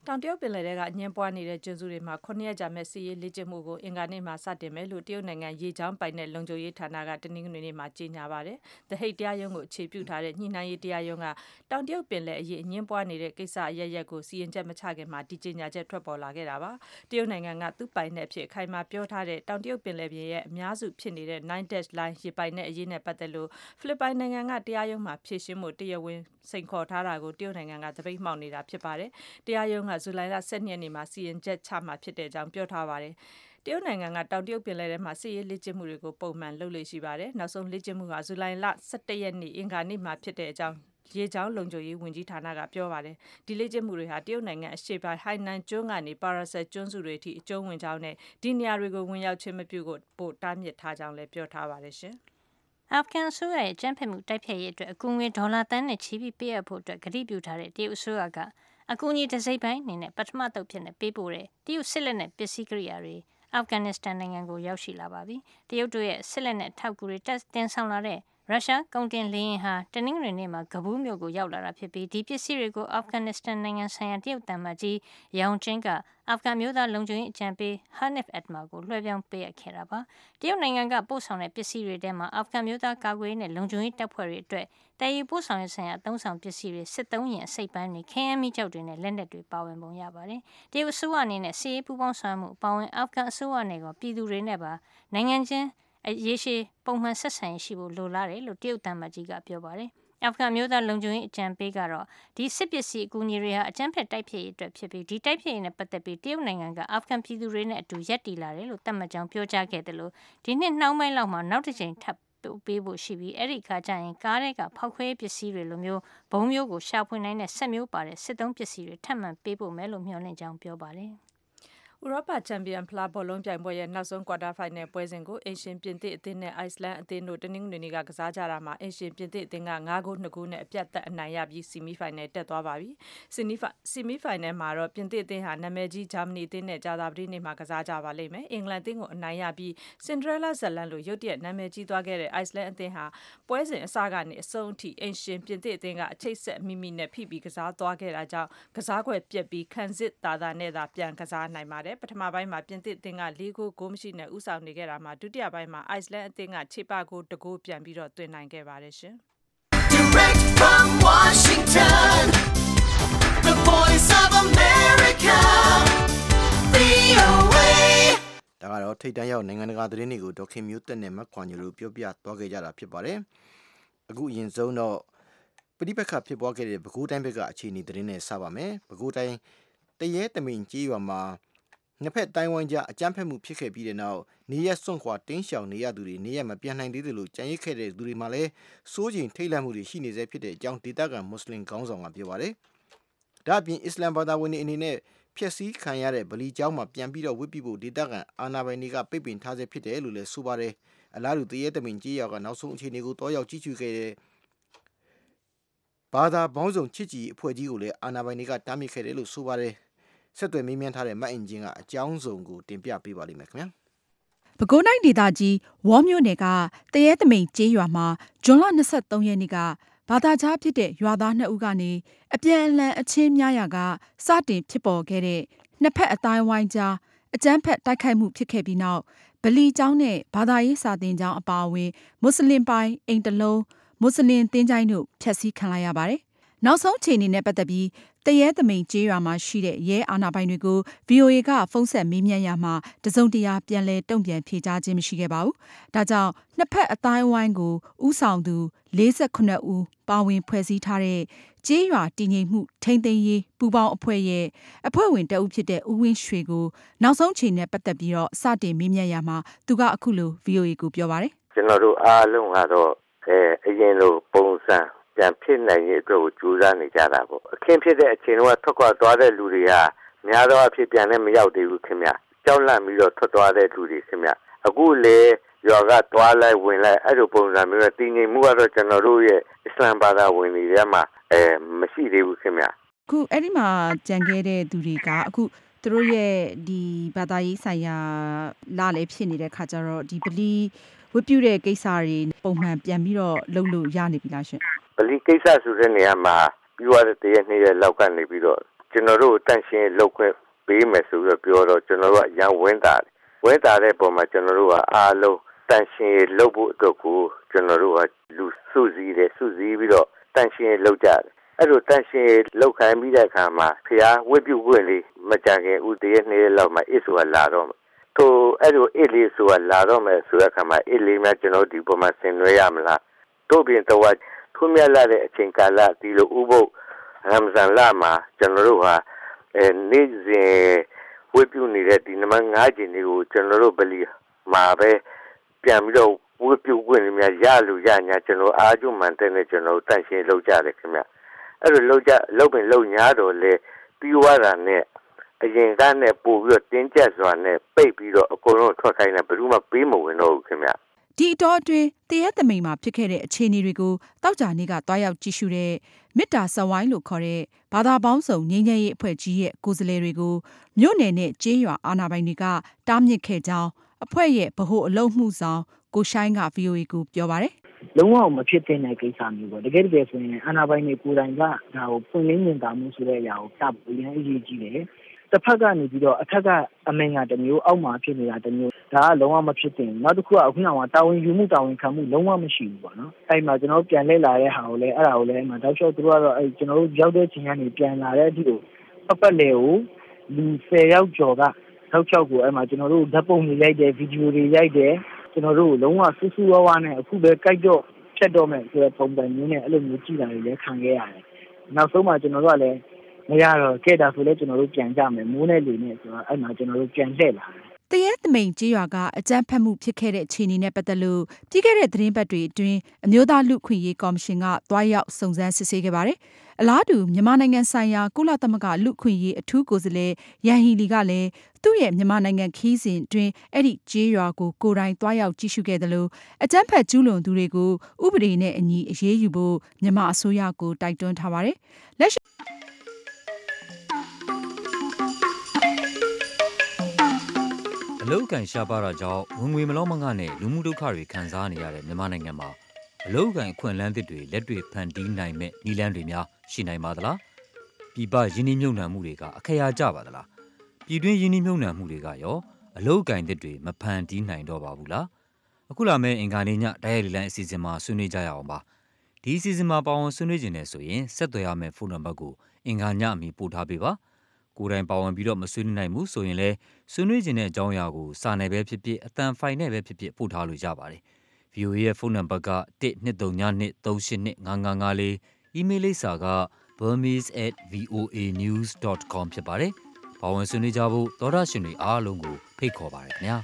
Speaker 5: တောင်တရုတ်ပင်လယ်ထဲကအငင်းပွားနေတဲ့ကျွန်းစုတွေမှာခုနှစ်ရက်ကြာမဲ့စစ်ရေးလေ့ကျင့်မှုကိုအင်္ဂါနေ့မှာစတင်မယ်လို့တရုတ်နိုင်ငံရေကြောင်းပိုင်တဲ့လုံခြုံရေးဌာနကတနင်္ဂနွေနေ့မှာကြေညာပါတယ်။ The Hague တရားရုံးကိုအခြေပြုထားတဲ့ညှိနှိုင်းရေးတရားရုံးကတောင်တရုတ်ပင်လယ်အရေးအငင်းပွားနေတဲ့ကိစ္စအရရက်ကိုစီရင်ချက်မချခင်မှာဒီကြေညာချက်ထွက်ပေါ်လာခဲ့တာပါ။တရုတ်နိုင်ငံကသူ့ပိုင်တဲ့အဖြစ်ခိုင်မာပြောထားတဲ့တောင်တရုတ်ပင်လယ်ပြင်ရဲ့အများစုဖြစ်နေတဲ့ Nine Dash Line ရေပိုင်တဲ့အရေးနဲ့ပတ်သက်လို့ဖိလစ်ပိုင်နိုင်ငံကတရားရုံးမှာဖြေရှင်းမှုတရားဝင်စိန်ခေါ်ထားတာကိုတရုတ်နိုင်ငံကသပိတ်မှောက်နေတာဖြစ်ပါတယ်။တရားရုံးကဇူလိုင်လဆယ်နှစ်ရက်နေ့မှာစီရင်ချက်ချမှာဖြစ်တဲ့အကြောင်းပြောထားပါတယ်။တရုတ်နိုင်ငံကတောင်တရုတ်ပင်လယ်ထဲမှာစစ်ရေးလေ့ကျင့်မှုတွေကိုပုံမှန်လုပ်လို့ရှိပါတယ်။နောက်ဆုံးလေ့ကျင့်မှုကဇူလိုင်လဆယ်တစ်ရက်နေ့အင်္ဂါနေ့မှာဖြစ်တဲ့အကြောင်းရေကြောင်းလုံခြုံရေးဝန်ကြီးဌာနကပြောပါတယ်။ဒီလေ့ကျင့်မှုတွေဟာတရုတ်နိုင်ငံအရှေ့ပိုင်းဟိုင်နန်ကျွန်းကနေပါရာဆယ်ကျွန်းစုတွေအထိအကျုံးဝင်ကြောင်းနဲ့ဒီနေရာတွေကိုဝင်ရောက်ခြင်းမပြုဖို့ပို့တားမြစ်ထားကြောင်းလည်းပြောထားပါတယ်ရှင်
Speaker 3: ။အာဖဂန်အစိုးရရဲ့ကျန်းဖက်မှုတိုက်ဖျက်ရေးအတွက်အကူအညီဒေါ်လာတန်းနဲ့ချီပြီးပေးအပ်ဖို့အတွက်ကတိပြုထားတဲ့တရုတ်အစိုးရကအကူအညီတစ်စိတ်ပိုင်းအနေနဲ့ပထမတုပ်ဖြစ်နေပေးပို့တဲ့တရုတ်စစ်လက်နက်ပစ္စည်းကိရိယာတွေအာဖဂန်နစ္စတန်နိုင်ငံကိုရောက်ရှိလာပါပြီ။တရုတ်တို့ရဲ့စစ်လက်နက်ထောက်ကူတွေတက်တင်ဆောင်လာတဲ့ရုရှားကုန်တင်လေယာဉ်ဟာတနင်္ဂနွေနေ့မှာကဘူးမြို့ကိုရောက်လာတာဖြစ်ပြီးဒီပစ္စည်းတွေကိုအာဖဂန်နစ္စတန်နိုင်ငံဆိုင်ရာတရုတ်တမန်ကြီးရောင်ချင်းကအာဖဂန်မျိုးသားလုံခြုံရေးအကြံပေး Hanif Atmar ကိုလွှဲပြောင်းပေးအပ်ခဲ့တာပါ။တရုတ်နိုင်ငံကပို့ဆောင်တဲ့ပစ္စည်းတွေထဲမှာအာဖဂန်မျိုးသားကာကွယ်ရေးနဲ့လုံခြုံရေးတပ်ဖွဲ့တွေအတွက်တည်ယူပို့ဆောင်ရေးဆိုင်ရာအသုံးဆောင်ပစ္စည်းတွေစစ်သုံးရင်အစိပ်ပိုင်းတွေခင်းယမ်းမီးကျောက်တွေနဲ့လက်နက်တွေပါဝင်ပုံရပါတယ်။တရုတ်အစိုးရအနေနဲ့စစ်ရေးပူးပေါင်းဆောင်မှုပါဝင်အာဖဂန်အစိုးရနဲ့ကပြည်သူတွေနဲ့ပါနိုင်ငံချင်းရေရှည်ပုံမှန်ဆက်ဆံရေးရှိဖို့လိုလားတယ်လို့တရုတ်တမန်ကြီးကပြောပါတယ်။အာဖဂန်မျိုးသားလုံခြုံရေးအကြံပေးကတော့ဒီစစ်ပစ္စည်းအကူအညီတွေဟာအကြမ်းဖက်တိုက်ဖျက်ရေးအတွက်ဖြစ်ပြီးဒီတိုက်ဖျက်ရေးနဲ့ပတ်သက်ပြီးတရုတ်နိုင်ငံကအာဖဂန်ပြည်သူတွေနဲ့အတူရပ်တည်လာတယ်လို့သတ်မှတ်ကြောင်းပြောကြားခဲ့တယ်လို့ဒီနှစ်နှောင်းပိုင်းလောက်မှာနောက်တစ်ချိန်ထပ်ပေးဖို့ရှိပြီးအဲ့ဒီခါကျရင်ကားတွေကဖောက်ခွဲပစ္စည်းတွေလိုမျိုးဘုံမျိုးကိုရှာဖွေနိုင်တဲ့ဆက်မျိုးပါတဲ့စစ်သုံးပစ္စည်းတွေထပ်မံပေးဖို့မယ်လို့မျှော်လင့်ကြောင်းပြောပါတယ်။
Speaker 5: ဥရောပချန်ပီယံဖလားဘောလုံးပြိုင်ပွဲရဲ့နောက်ဆုံးကွာတာဖိုင်နယ်ပွဲစဉ်ကိုအင်ရှင်ပြင်သစ်အသင်းနဲ့အိုက်စလန်အသင်းတို့တနင်္ဂနွေနေ့ကကစားကြတာမှာအင်ရှင်ပြင်သစ်အသင်းက၅ဂိုး၂ဂိုးနဲ့အပြတ်သက်အနိုင်ရပြီးဆီမီဖိုင်နယ်တက်သွားပါပြီ။ဆီမီဆီမီဖိုင်နယ်မှာတော့ပြင်သစ်အသင်းဟာနာမည်ကြီးဂျာမနီအသင်းနဲ့ကြာသပတေးနေ့မှာကစားကြပါလိမ့်မယ်။အင်္ဂလန်အသင်းကိုအနိုင်ရပြီးစင်ဒရဲလာဇလန်လိုရုတ်တရက်နာမည်ကြီးသွားခဲ့တဲ့အိုက်စလန်အသင်းဟာပွဲစဉ်အစကနေအဆုံးအထိအင်ရှင်ပြင်သစ်အသင်းကအချိတ်ဆက်မိမိနဲ့ဖိပြီးကစားသွားခဲ့တာကြောင့်ကစားကွက်ပြက်ပြီးခံစစ်တာတာနဲ့သာပြန်ကစားနိုင်ပါတယ်။ပထမပိုင်းမှာပြင်သစ်အသင်းက၄ဂိုးဂိုးမရှိနဲ့ဥဆောင်နေခဲ့တာမှာဒုတိယပိုင်းမှာအိုက်စလန်အသင်းကခြေပဂိုးတဂိုးပြန်ပြီးတော့သွင်းနိုင်ခဲ့ပါတယ်ရှင်။ Direct from Washington The Voice of America V O A
Speaker 2: ဒါကတော့ထိတ်တန့်ရောက်နိုင်ငံတကာသတင်းတွေကိုဒေါက်ခင်မျိုးသက်နဲ့မခွန်ညတို့ပြောပြသွားခဲ့ကြတာဖြစ်ပါတယ်။အခုအရင်ဆုံးတော့ပဋိပက္ခဖြစ်ပွားခဲ့တဲ့ပဲခူးတိုင်းဘက်ကအခြေအနေသတင်းနဲ့စပါမယ်။ပဲခူးတိုင်းတရဲတမိန်ကြီးရွာမှာနှစ်ဖက်တိုင်းဝိုင်းကြားအကြမ်းဖက်မှုဖြစ်ခဲ့ပြီးတဲ့နောက်နေရက်စွန့်ခွာတင်းရှောင်နေရသူတွေနေရက်မပြန်နိုင်သေးသလိုကြံရစ်ခဲ့တဲ့သူတွေမှာလည်းစိုးကျင်ထိတ်လန့်မှုတွေရှိနေစေဖြစ်တဲ့အကြောင်းဒေသခံမွတ်စလင်ခေါင်းဆောင်ကပြောပါတယ်။ဒါ့အပြင်အစ္စလမ်ဘာသာဝင်တွေအနေနဲ့ဖျက်ဆီးခံရတဲ့ဗလီကျောင်းမှာပြန်ပြီးတော့ဝတ်ပြုဖို့ဒေသခံအာဏာပိုင်တွေကပိတ်ပင်ထားဆဲဖြစ်တယ်လို့လည်းဆိုပါတယ်။အလားတူတရဲတမိန်ကြီးရွာကနောက်ဆုံးအခြေအနေကိုတောရောက်ကြည့်ရှုခဲ့တဲ့ဘာသာပေါင်းစုံချစ်ကြည်အဖွဲ့ကြီးကိုလည်းအာဏာပိုင်တွေကတားမြစ်ခဲ့တယ်လို့ဆိုပါတယ်။ဆက်သွယ်မေးမြန်းထားတဲ့မအင်ဂျင်ကအကြောင်းစုံကိုတင်ပြပေးပါလိမ့်မယ်ခင်ဗျာ
Speaker 7: ။ပဲခူးတိုင်းဒေသကြီးဝေါမြို့နယ်ကတရဲတမိန်ကျေးရွာမှာဇွန်လ၂၃ရက်နေ့ကဘာသာခြားဖြစ်တဲ့ရွာသားနှစ်ဦးကနေအပြန်အလှန်အချင်းများရာကစတင်ဖြစ်ပေါ်ခဲ့တဲ့နှစ်ဖက်အတိုင်းဝိုင်းကြားအကြမ်းဖက်တိုက်ခိုက်မှုဖြစ်ခဲ့ပြီးနောက်ဗလီကျောင်းနဲ့ဘာသာရေးစာသင်ကျောင်းအပါအဝင်မွတ်စလင်ပိုင်အိမ်တလုံးမွတ်စလင်သင်္ချိုင်းတို့ဖျက်ဆီးခံလိုက်ရပါတယ်။နောက်ဆုံးအခြေအနေနဲ့ပတ်သက်ပြီးတရဲသမိန်ကျေးရွာမှာရှိတဲ့ရဲအာဏာပိုင်တွေကို ဗီအိုအေ ကဖုန်းဆက်မေးမြန်းရမှာတစုံတရာပြန်လည်တုံ့ပြန်ဖြေကြားခြင်းမရှိခဲ့ပါဘူး။ဒါကြောင့်နှစ်ဖက်အတိုင်းအဝိုင်းကိုဥဆောင်သူ၄၈ဦးပါဝင်ဖွဲ့စည်းထားတဲ့ကျေးရွာတည်ငြိမ်မှုထိန်းသိမ်းရေးပူးပေါင်းအဖွဲ့ရဲ့အဖွဲ့ဝင်တအုပ်ဖြစ်တဲ့ဦးဝင်းရွှေကိုနောက်ဆုံးအခြေအနေနဲ့ပတ်သက်ပြီးတော့စတင်မေးမြန်းရမှာသူကအခုလို ဗီအိုအေ ကိုပြောပါတယ်
Speaker 4: ။ကျွန်တော်တို့အားလုံးကတော့အဲအရင်လိုပုံစံပြန်ဖြစ်နိုင်ရေးအတွက်ကိုကြိုးစားနေကြတာပေါ့အခင်းဖြစ်တဲ့အချိန်တော့ထွက်ခွာသွားတဲ့လူတွေကများသောအားဖြင့်ပြန်လည်းမရောက်သေးဘူးခင်ဗျကြောက်လန့်ပြီးတော့ထွက်သွားတဲ့လူတွေခင်ဗျအခုလေရွာကသွားလိုက်ဝင်လိုက်အဲ့လိုပုံစံမျိုးနဲ့တည်ငြိမ်မှုကတော့ကျွန်တော်တို့ရဲ့အစ္စလမ်ဘာသာဝင်တွေထဲမှာအဲမရှိသေးဘူးခင်ဗျ
Speaker 7: အခုအဲ့ဒီမှာကြံခဲ့တဲ့သူတွေကအခုသူတို့ရဲ့ဒီဘာသာရေးဆိုင်ရာလာလည်းဖြစ်နေတဲ့ခါကျတော့ဒီဗလီဝတ်ပြုတဲ့ကိစ္စတွေပုံမှန်ပြန်ပြီးတော့လုပ်လို့ရနေပြီလားရှင်
Speaker 4: ဗလီကိစ္စဆိုတဲ့နေရာမှာပြီးသွားတဲ့တရက်နှစ်ရက်လောက်ကနေပြီးတော့ကျွန်တော်တို့တန့်ရှင်းလုပ်ခွင့်ပေးမယ်ဆိုပြီးပြောတော့ကျွန်တော်တို့ကရန်ဝင်းတာဝင်းတာတဲ့ပုံမှာကျွန်တော်တို့ကအားလုံးတန့်ရှင်းလုပ်ဖို့အတွက်ကိုကျွန်တော်တို့ကလူစုစည်းတယ်စုစည်းပြီးတော့တန့်ရှင်းလုပ်ကြတယ်အဲ့လိုတန့်ရှင်းလုပ်ခိုင်းပြီးတဲ့အခါမှာဖျားဝတ်ပြုခွင့်လေးမကြခင်ဦးတည်းနေ့လောက်မှာအစ်ဆိုတာလာတော့ထိုအဲ့လိုအစ်လေးဆိုတာလာတော့မယ်ဆိုတဲ့အခါမှာအစ်လေးများကျွန်တော်ဒီပုံမှာဆင်နွှဲရမလားတို့ပြင်တော့ထွန်းမြတ်လာတဲ့အချိန်ကာလဒီလိုဥပုပ်ရမ်ဇန်လာမှာကျွန်တော်တို့ဟာအဲနေ့စဉ်ဝတ်ပြုနေတဲ့ဒီနမငါးကျင်တွေကိုကျွန်တော်တို့ဗလီမှာပဲပြန်ပြီးတော့ဝတ်ပြုခွင့်များရလို့ရညာကျွန်တော်အားကျမှန်တဲ့ကျွန်တော်တန့်ရှင်းလုပ်ကြတယ်ခင်ဗျအဲ့လိုလုပ်ကြလုပ်ပင်လုပ်ညာတော့လေပြီးွားတာနဲ့အရင်ကနဲ့ပို့ပြီးတော့တင်းကျပ်စွာနဲ့ပိတ်ပြီးတော့အကုန်လုံးထွက်ခိုင်းတယ်ဘယ်သူမှပေးမဝင်တော့ဘူးခင်ဗျ
Speaker 7: ဒီအတော်အတွင်းတရက်သမိန်မှာဖြစ်ခဲ့တဲ့အခြေအနေတွေကိုတောက်ကြနေကတွားရောက်ကြည့်ရှုတဲ့မေတ္တာစဝိုင်းလို့ခေါ်တဲ့ဘာသာပေါင်းစုံငြိမ်းချမ်းရေးအဖွဲ့ကြီးရဲ့ကိုယ်စားလှယ်တွေကိုမြို့နယ်နဲ့ကျေးရွာအာဏာပိုင်တွေကတားမြစ်ခဲ့ကြောင်းအဖွဲ့ရဲ့ဗဟိုအလုပ်မှုဆောင်ကိုရှိုင်းက ဗီအိုအေ ကိုပြောပါတယ်
Speaker 8: လုံးဝမဖြစ်တဲ့ကိစ္စမျိုးပေါ့တကယ်တကယ်ဆိုရင်အာဏာပိုင်တွေကိုယ်တိုင်ကဒါကိုပွင့်လင်းမြင်သာမှုဆိုတဲ့အရာကိုတပ်ပြီးရန်အရေးကြီးတယ်တစ်ဖက်ကနေပြီးတော့အထက်ကအမိန်ကတမျိုးအောက်မှာဖြစ်နေတာတမျိုးဒါကလုံးဝမဖြစ်တင်နောက်တစ်ခုကအခုနောက်မှာတာဝန်ယူမှုတာဝန်ခံမှုလုံးဝမရှိဘူးပေါ့နော်အဲ့မှာကျွန်တော်ပြန်လဲလာတဲ့ဟာကိုလည်းအဲ့ဒါကိုလည်းအဲ့မှာတောက်လျှောက်သူတို့ကတော့အဲ့ကျွန်တော်တို့ရောက်တဲ့ချိန်ကနေပြန်လာတဲ့အထိကိုပတ်ပတ်လေကိုလူဆယ်ယောက်ကျော်ကတောက်လျှောက်ကိုအဲ့မှာကျွန်တော်တို့ဓာတ်ပုံတွေရိုက်တယ်ဗီဒီယိုတွေရိုက်တယ်ကျွန်တော်တို့လုံးဝဆူဆူဝါးဝါးနဲ့အခုပဲကြိုက်တော့ဖြတ်တော့မယ်ဆိုတဲ့ပုံစံမျိုးနဲ့အဲ့လိုမျိုးကြည့်တာတွေလည်းခံခဲ့ရတယ်နောက်ဆုံးမှကျွန်တော်တို့ကလည်းမရတော့ကဲတာဆိုလဲကျွန်တော်တို့ပြန်ကြမယ်မိုးနဲ့လေနဲ့ဆိုတော့အဲ့မှာကျွန်တော်တို့ပြန်လှည့်လာ
Speaker 7: တယ်တရက်သမိန်ကြေးရွာကအကြမ်းဖက်မှုဖြစ်ခဲ့တဲ့အခြေအနေနဲ့ပတ်သက်လို့ပြီးခဲ့တဲ့သတင်းပတ်တွေအတွင်းအမျိုးသားလူခွင့်ရေးကော်မရှင်ကတွားရောက်စုံစမ်းစစ်ဆေးခဲ့ပါတယ်အလားတူမြန်မာနိုင်ငံဆိုင်ရာကုလသမဂ္ဂလူခွင့်ရေးအထူးကိုယ်စားလှယ်ယန်ဟီလီကလည်းသူ့ရဲ့မြန်မာနိုင်ငံခီးစဉ်အတွင်းအဲ့ဒီကြေးရွာကိုကိုယ်တိုင်တွားရောက်ကြည့်ရှုခဲ့တယ်လို့အကြမ်းဖက်ကျူးလွန်သူတွေကိုဥပဒေနဲ့အညီအရေးယူဖို့မြန်မာအစိုးရကိုတိုက်တွန်းထားပါတယ်လက်ရှိ
Speaker 9: အလုတ်ကန်ရှားပါတာကြောင့်ဝင်ငွေမလောက်မငှနဲ့လူမှုဒုက္ခတွေခံစားနေရတဲ့မြန်မာနိုင်ငံမှာအလုတ်ကန်အခွင့်အလမ်းသစ်တွေလက်တွေ့ဖန်တီးနိုင်မဲ့နည်းလမ်းတွေများရှိနိုင်ပါသလားပြည်ပယင်းနှိမ့်မြုံနှံမှုတွေကအခရာကျပါသလားပြည်တွင်းယင်းနှိမ့်မြုံနှံမှုတွေကရောအလုတ်ကန်သစ်တွေမဖန်တီးနိုင်တော့ပါဘူးလားအခုလာမယ့်အင်္ဂါနေ့ညတိုက်ရိုက်လိုင်းအစီအစဉ်မှာဆွေးနွေးကြရအောင်ပါဒီအစီအစဉ်မှာပါဝင်ဆွေးနွေးခြင်းနဲ့ဆိုရင်ဆက်သွယ်ရမယ့်ဖုန်းနံပါတ်ကိုအင်္ဂါညအမီပို့ထားပေးပါကိုယ်တိုင်ပါဝင်ပြီးတော့မဆွေးနွေးနိုင်ဘူးဆိုရင်လည်းဆွေးနွေးခြင်းတဲ့အကြောင်းအရာကိုစာနယ်ပဲဖြစ်ဖြစ်အသံဖိုင်နဲ့ပဲဖြစ်ဖြစ်ပို့ထားလို့ရပါတယ်။ဗွီအိုအေ ရဲ့ဖုန်းနံပါတ်က one two three two two eight two five five four အီးမေးလ်လိပ်စာက burmese at voanews dot com ဖြစ်ပါတယ်။ပါဝင်ဆွေးနွေးကြဖို့သောတာရှင်တွေအားလုံးကိုဖိတ်ခေါ်ပါတယ်ခင်ဗျာ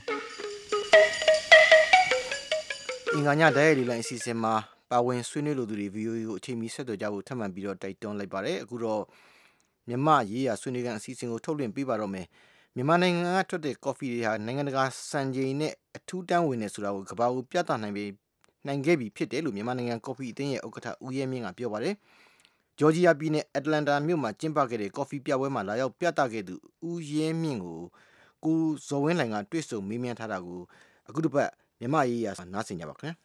Speaker 2: ။အင်္ဂါညတိုက်ရိုက်လိုင်းအစီအစဉ်မှာပါဝင်ဆွေးနွေးလိုသူတွေ ဗီအိုအေ ကိုအချိန်မီဆက်သွယ်ကြဖို့ထပ်မံပြီးတော့တိုက်တွန်းလိုက်ပါတယ်။အခုတော့မြန်မာရေးရာဆွေးနွေးခန်းအစီအစဉ်ကိုထုတ်လွှင့်ပေးပါတော့မယ်မြန်မာနိုင်ငံကထွက်တဲ့ကော်ဖီတွေဟာနိုင်ငံတကာစံချိန်နဲ့အထူးတန်းဝင်နေဆိုတာကိုကမ္ဘာကိုပြသနိုင်ပြီးနိုင်ခဲ့ပြီဖြစ်တယ်လို့မြန်မာနိုင်ငံကော်ဖီအသင်းရဲ့ဥက္ကဋ္ဌဦးရဲမြင့်ကပြောပါတယ်ဂျော်ဂျီယာပြည်နယ်အတ္တလန်တာမြို့မှာကျင်းပခဲ့တဲ့ကော်ဖီပြပွဲမှာလာရောက်ပြသခဲ့သူဦးရဲမြင့်ကိုကိုဇော်ဝင်းလှိုင်ကတွေ့ဆုံမေးမြန်းထားတာကိုအခုတစ်ပတ်မြန်မာရေးရာနားဆင်ကြပါခင်ဗျာ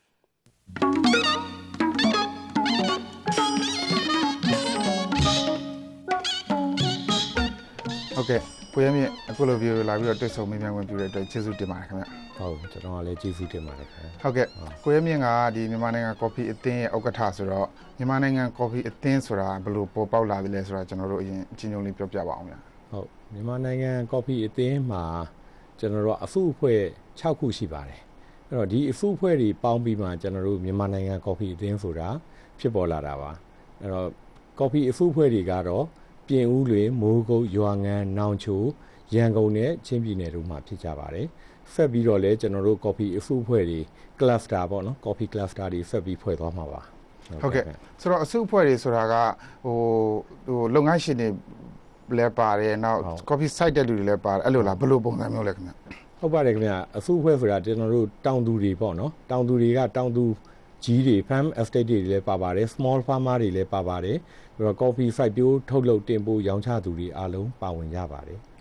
Speaker 10: ဟုတ်ကဲ့ကိုရမြင့်အခုလိုဗီဒီယိုလာပြီးတော့တွေ့ဆုံမေးမြန်းဝင်ပြတဲ့အတွက်ကျေးဇူးတင်ပါတယ်ခင်ဗျ
Speaker 11: ဟုတ်ကျွန်တော်ကလည်းကျေးဇူးတင်ပါတယ်ခင်ဗျ
Speaker 10: ဟုတ်ကဲ့ကိုရမြင့်ကဒီမြန်မာနိုင်ငံကော်ဖီအသင်းရဲ့ဥက္ကဋ္ဌဆိုတော့မြန်မာနိုင်ငံကော်ဖီအသင်းဆိုတာဘယ်လိုပေါ်ပေါက်လာသလဲဆိုတာကျွန်တော်တို့အရင်အချင်းချင်းလေးပြောပြပါအောင်ဗျ
Speaker 11: ဟုတ်မြန်မာနိုင်ငံကော်ဖီအသင်းမှာကျွန်တော်တို့အဖူအဖွဲ့၆ခုရှိပါတယ်အဲ့တော့ဒီအဖူအဖွဲ့တွေပေါင်းပြီးမှကျွန်တော်တို့မြန်မာနိုင်ငံကော်ဖီအသင်းဆိုတာဖြစ်ပေါ်လာတာပါအဲ့တော့ကော်ဖီအဖူအဖွဲ့တွေကတော့ပြင်ဦးလွင်မိုးကုတ်ရွာငံနောင်ချိုရန်ကုန်နဲ့ချင်းပြည်နယ်တို့မှာဖြစ်ကြပါတယ်ဖက်ပြီးတော့လဲကျွန်တော်တို့ coffee အဖူအဖွဲ့တွေ cluster ပေါ့နော် coffee cluster တွေဖက်ပြီးဖွဲ့သွားမှာပါ
Speaker 10: ဟုတ်ကဲ့ဆိုတော့အစုအဖွဲ့တွေဆိုတာကဟိုဟိုလုပ်ငန်းရှင်တွေလည်းပါတယ်နောက် coffee site တဲ့လူတွေလည်းပါတယ်အဲ့လိုလားဘယ်လိုပုံစံမျိုးလဲခင်ဗျ
Speaker 11: ဟုတ်ပါတယ်ခင်ဗျအဖူအဖွဲ့ဆိုတာကျွန်တော်တို့တောင်သူတွေပေါ့နော်တောင်သူတွေကတောင်သူကြီးတွေ farm estate တွေလည်းပါပါတယ် small farmer တွေလည်းပါပါတယ်ပြီးတော့ coffee fight ပြိုးထုတ်လုပ်တင်ပို့ရောင်းချသူတွေအားလုံးပါဝင်ကြပါတယ်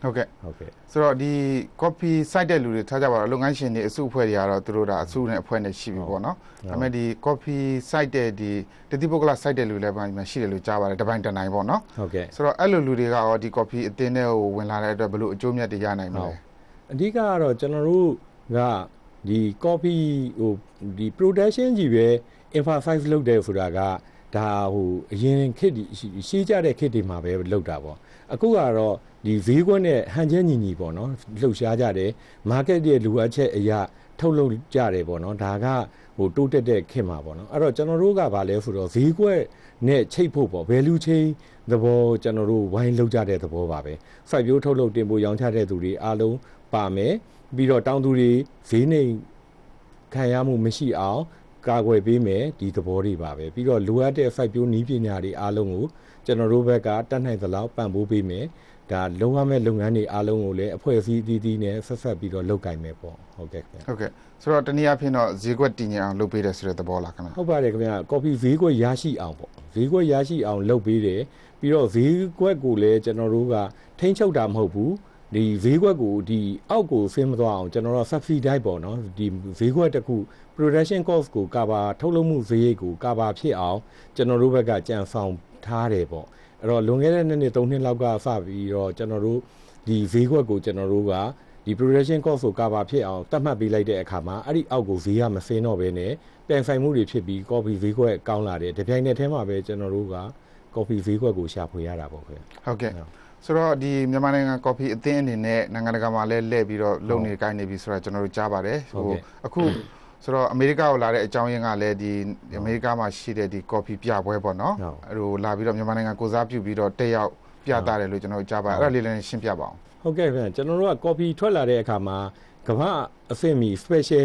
Speaker 10: ဟုတ်ကဲ့
Speaker 11: ဟုတ်ကဲ့
Speaker 10: ဆိုတော့ဒီ coffee စိုက်တဲ့လူတွေထားကြပါတော့လုပ်ငန်းရှင်တွေအစုအဖွဲ့တွေကတော့သူတို့ဒါအစုနဲ့အဖွဲ့နဲ့ရှိပြီပေါ့နော်ဒါပေမဲ့ဒီ coffee စိုက်တဲ့ဒီတတိပုဂ္ဂလစိုက်တဲ့လူလည်းပိုင်းမှာရှိတယ်လို့ကြားပါတယ်တပိုင်းတနိုင်ပေါ့နော်
Speaker 11: ဟုတ်ကဲ့
Speaker 10: ဆိုတော့အဲ့လိုလူတွေကရောဒီ coffee အသင်းတွေကိုဝင်လာတဲ့အတွက်ဘယ်လိုအကျိုးမြတ်တွေရနိုင်မလဲ
Speaker 11: အဓိကကတော့ကျွန်တော်တို့ကဒီ coffee ဟိုဒီ production ကြီးပဲ emphasize လုပ်တယ်ဆိုတာကဒါဟိုအရင်ခေတ်ရှိကြတဲ့ခေတ်တွေမှာပဲလုပ်တာပေါ့အခုကတော့ဒီဈေးကွက်နဲ့ဟန်ချက်ညီညီပေါ့နော်လှုပ်ရှားကြတယ် market ရဲ့လိုအပ်ချက်အရာထုတ်လုပ်ကြတယ်ပေါ့နော်ဒါကဟိုတိုးတက်တဲ့ခေတ်မှာပေါ့နော်အဲ့တော့ကျွန်တော်တို့ကဗာလဲဆိုတော့ဈေးကွက်နဲ့ချိတ်ဖို့ပေါ့ value chain သဘောကျွန်တော်တို့ဝိုင်းလုပ်ကြတဲ့သဘောပါပဲစိုက်ပျိုးထုတ်လုပ်တင်ပို့ရောင်းချတဲ့သူတွေအားလုံးပါမယ်ပြီးတော့တောင်သူတွေဈေးနှိမ်ခံရမှုမရှိအောင်ကာကွယ်ပေးမယ်ဒီသဘောတွေပါပဲပြီးတော့လိုအပ်တဲ့စိုက်ပျိုးနည်းပညာတွေအားလုံးကိုကျွန်တော်တို့ဘက်ကတတ်နိုင်သလောက်ပံ့ပိုးပေးမယ်ဒါလုံရမယ့်လုပ်ငန်းတွေအားလုံးကိုလည်းအဖွဲ့အစည်းအသီးသီးနဲ့ဆက်ဆက်ပြီးတော့လုပ်ကိုင်မယ်ပေါ့ဟုတ်ကဲ့ခင်ဗျ
Speaker 10: ဟုတ်ကဲ့ဆိုတော့တနည်းအားဖြင့်တော့ဈေးကွက်တည်ငြိမ်အောင်လုပ်ပေးတယ်ဆိုတဲ့သဘောလားခင်ဗျ
Speaker 11: ဟုတ်ပါတယ်ခင်ဗျကော်ဖီဈေးကွက်ရရှိအောင်ပေါ့ဈေးကွက်ရရှိအောင်လုပ်ပေးတယ်ပြီးတော့ဈေးကွက်ကိုလည်းကျွန်တော်တို့ကထိန်းချုပ်တာမဟုတ်ဘူးဒီဈေးကွက်ကိုဒီအောက်ကိုဆင်းမသွားအောင်ကျွန်တော်တို့ subsidize ပေါ့နော်ဒီဈေးကွက်တစ်ခု production cost ကိုကာဗာထုတ်လုပ်မှုဈေးရိတ်ကိုကာဗာဖြစ်အောင်ကျွန်တော်တို့ဘက်ကကြံဆောင်ထားတယ်ပေါ့အဲ့တော့လွန်ခဲ့တဲ့နှစ်နှစ်သုံးနှစ်လောက်ကစပြီးတော့ကျွန်တော်တို့ဒီဈေးကွက်ကိုကျွန်တော်တို့ကဒီ production cost ကိုကာဗာဖြစ်အောင်တတ်မှတ်ပေးလိုက်တဲ့အခါမှာအဲ့ဒီအောက်ကိုဈေးကမဆင်းတော့ဘဲနဲ့ပြန်ဆိုင်မှုတွေဖြစ်ပြီး coffee ဈေးကွက်ကောင်းလာတယ်ဒီပြိုင်နက်ထဲမှာပဲကျွန်တော်တို့က coffee ဈေးကွက်ကိုရှာဖွေရတာပေါ့ခင်ဗျ
Speaker 10: ဟုတ်ကဲ့ဆိုတော့ဒီမြန်မာနိုင်ငံ coffee အသင်းအနေနဲ့နိုင်ငံတကာမှာလည်းလှည့်ပြီးတော့လုံနေကိုင်းနေပြီဆိုတော့ကျွန်တော်တို့ကြားပါတယ်ဟိုအခုဆိုတော့အမေရိကကိုလာတဲ့အကြောင်းရင်းကလည်းဒီအမေရိကမှာရှိတဲ့ဒီ coffee ပြပွဲပေါ့နော်ဟိုလာပြီးတော့မြန်မာနိုင်ငံကိုစားပြုပြီးတော့တက်ရောက်ပြသတယ်လို့ကျွန်တော်တို့ကြားပါတယ်အဲ့ဒါလေးလည်းရှင်းပြပါအောင်
Speaker 11: ဟုတ်ကဲ့ခင်ဗျကျွန်တော်တို့က coffee ထွက်လာတဲ့အခါမှာကမ္ဘာအဆင့်မီ special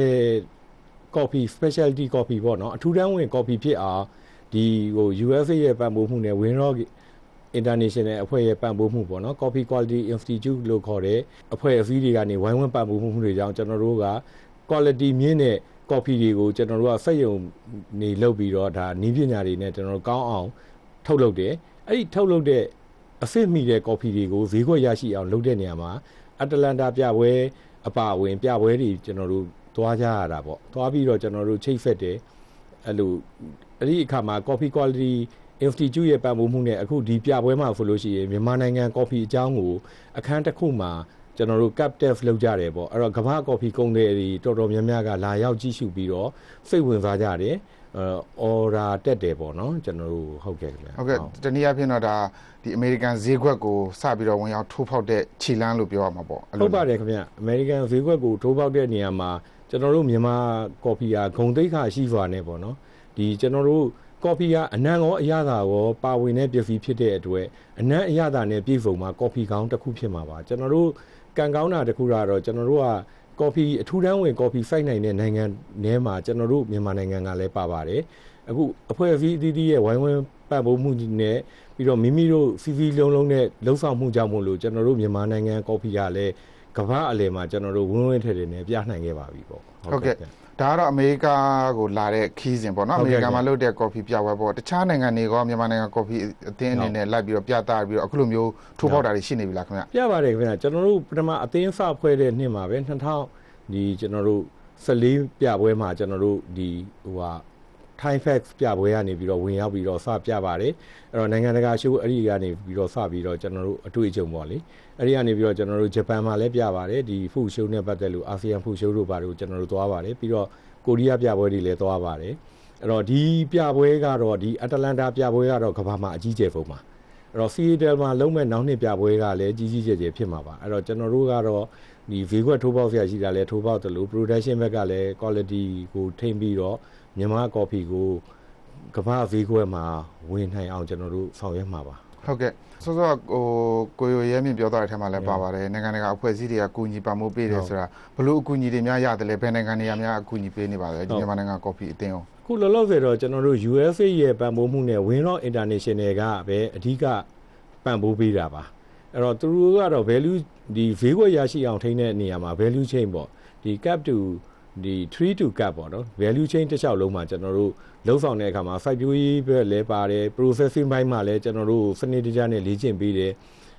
Speaker 11: coffee specialty coffee ပေါ့နော်အထူးတန်းဝင် coffee ဖြစ်အောင်ဒီဟို U S A ရဲ့ပံ့ပိုးမှုနဲ့ Winrock International အဖွဲ့ရဲ့ပံ့ပိုးမှုပေါ့နော် Coffee Quality Institute လို့ခေါ်တဲ့အဖွဲ့အစည်းတွေကနေဝိုင်းဝန်းပံ့ပိုးမှုတွေကြောင့်ကျွန်တော်တို့က quality မြင့်တဲ့ coffee တွေကိုကျွန်တော်တို့ကစက်ရုံနေလုပ်ပြီးတော့ဒါနည်းပညာတွေနဲ့ကျွန်တော်တို့ကောင်းအောင်ထုတ်လုပ်တယ်အဲ့ဒီထုတ်လုပ်တဲ့အဆင့်မီတဲ့ coffee တွေကိုဈေးကွက်ရရှိအောင်လုပ်တဲ့နေရာမှာအတ္တလန်တာပြပွဲအပအဝင်ပြပွဲတွေကျွန်တော်တို့သွားကြရတာပေါ့သွားပြီးတော့ကျွန်တော်တို့ချိတ်ဆက်တယ်အဲ့လိုအဲ့ဒီအခါမှာ Coffee Quality Institute ရဲ့ပံ့ပိုးမှုနဲ့အခုဒီပြပွဲမှာဆိုလို့ရှိရင်မြန်မာနိုင်ငံ coffee အကြောင်းကိုအခန်းတစ်ခုမှာကျွန်တော်တို့ captive လုပ်ကြတယ်ပေါ့အဲ့တော့ကမ္ဘာ coffee ကုန်သည်တွေတော်တော်များများကလာရောက်ကြည့်ရှုပြီးတော့စိတ်ဝင်စားကြတယ်အော်ဒါတက်တယ်ပေါ့နော်ကျွန်တော်တို့ဟုတ်ကဲ့ခင်ဗျ
Speaker 10: ဟုတ်ကဲ့တနည်းအားဖြင့်တော့ဒါဒီအမေရိကန်ဈေးကွက်ကိုစပြီးတော့ဝင်ရောက်ထိုးဖောက်တဲ့ခြေလမ်းလို့ပြောရမှာပေါ့
Speaker 11: ဟုတ်ပါတယ်ခင်ဗျအမေရိကန်ဈေးကွက်ကိုထိုးဖောက်တဲ့နေရာမှာကျွန်တော်တို့မြန်မာ coffee ဟာဂုဏ်သိက္ခာရှိစွာနဲ့ပေါ့နော်ဒီကျွန်တော်တို့ကော်ဖီကအနံ့ရောအရသာရောပါဝင်တဲ့ပစ္စည်းဖြစ်တဲ့အတွက်အနံ့အရသာနဲ့ပြည့်စုံမှာကော်ဖီကောင်းတစ်ခုဖြစ်မှာပါကျွန်တော်တို့ကံကောင်းတာတစ်ခုကတော့ကျွန်တော်တို့ကကော်ဖီအထူးတန်းဝင်ကော်ဖီစိုက်နိုင်တဲ့နိုင်ငံထဲမှာကျွန်တော်တို့မြန်မာနိုင်ငံကလည်းပါပါတယ်အခုအဖွဲ့အစည်းအသီးသီးရဲ့ဝိုင်းဝန်းပံ့ပိုးမှုနဲ့ပြီးတော့မိမိတို့စီစီလုံးလုံးနဲ့လှုပ်ဆောင်မှုကြောင့်မို့လို့ကျွန်တော်တို့မြန်မာနိုင်ငံကော်ဖီကလည်းကမ္ဘာအလယ်မှာကျွန်တော်တို့ဝင်းဝင်းထဲထဲနဲ့ပြနိုင်ခဲ့ပါပြီပေါ့
Speaker 10: ဟုတ်ကဲ့ဒါကတော့အမေရိကကိုလာတဲ့ခီးစဉ်ပေါ့နော်အမေရိကန်မှာလုပ်တဲ့ coffee ပြပွဲပေါ့တခြားနိုင်ငံတွေကမြန်မာနိုင်ငံ coffee အသင်းအနေနဲ့လိုက်ပြီးတော့ပြသပြီးတော့အခုလိုမျိုးထိုးပေါက်တာတွေရှိနေပြီလားခင်ဗျ
Speaker 11: ပြပါတယ်ခင်ဗျကျွန်တော်တို့ပထမအသင်းစဖွဲ့တဲ့နှစ်မှာပဲနှစ်ထောင်ဒီကျွန်တော်တို့ဆယ်လေးပြပွဲမှာကျွန်တော်တို့ဒီဟိုဟာ Thai Fax ပြပွဲကနေပြီးတော့ဝင်ရောက်ပြီးတော့စပြပါတယ်အဲ့တော့နိုင်ငံတကာရှိုးအဲ့ဒီကနေပြီးတော့စပြီးတော့ကျွန်တော်တို့အတွေ့အကြုံပေါ့လေအဲ့ဒီကနေပြီးတော့ကျွန်တော်တို့ဂျပန်မှာလည်းပြပါတယ်ဒီဖူရှိုးနဲ့ပတ်သက်လို့အာဆီယံဖူရှိုးတို့ဘာလို့ကျွန်တော်တို့သွားပါတယ်ပြီးတော့ကိုရီးယားပြပွဲတွေလည်းသွားပါတယ်အဲ့တော့ဒီပြပွဲကတော့ဒီအတ္တလန်တာပြပွဲကတော့ကမ္ဘာမှာအကြီးကျယ်ဆုံးပါအဲ့တော့ Seattle မှာလုံးမဲ့နောက်နှစ်ပြပွဲကလည်းကြီးကြီးကျယ်ကျယ်ဖြစ်မှာပါအဲ့တော့ကျွန်တော်တို့ကတော့ဒီဈေးကွက်ထိုးပေါက်ဆရာရှိတာလည်းထိုးပေါက်တယ်လို့ production ဘက်ကလည်း quality ကိုထိန်းပြီးတော့မြန်မာ coffee ကိုကမ္ဘာဈေးကွက်မှာဝင်နိုင်အောင်ကျွန်တော်တို့ဆောင်ရွက်မှာပါ
Speaker 10: ဟုတ်ကဲ့ဆိုတော့ဟိုကိုရိုရဲမြင့်ပြောသွားတဲ့အထက်မှာလည်းပါပါတယ်နိုင်ငံတကာအဖွဲ့အစည်းတွေကကူညီပံ့ပိုးပေးတယ်ဆိုတာဘလို့အကူအညီတွေများရတယ်လဲဘယ်နိုင်ငံတွေကများအကူအညီပေးနေပါလဲဒီမြန်မာနိုင်ငံ coffee အသင်းရော
Speaker 11: ခုလောလောဆယ်တော့ကျွန်တော်တို့ U S A ရဲ့ပံ့ပိုးမှုနဲ့ Winrock International ကပဲအဓိကပံ့ပိုးပေးတာပါအဲ့တော့သူတို့ကတော့ value ဒီဈေးကွက်ရရှိအောင်ထိန်းတဲ့နေရာမှာ value chain ပေါ့ဒီ cap to ဒီthree to cap ပေါ့နော် value chain တစ်လျှောက်လုံးမှာကျွန်တော်တို့လုံးဆောင်တဲ့အခါမှာ စိုက်ပျိုးရေးပဲလဲပါတယ် processing ဘိုင်းမှာလည်းကျွန်တော်တို့စနစ်တကျနဲ့လေ့ကျင့်ပေးတယ်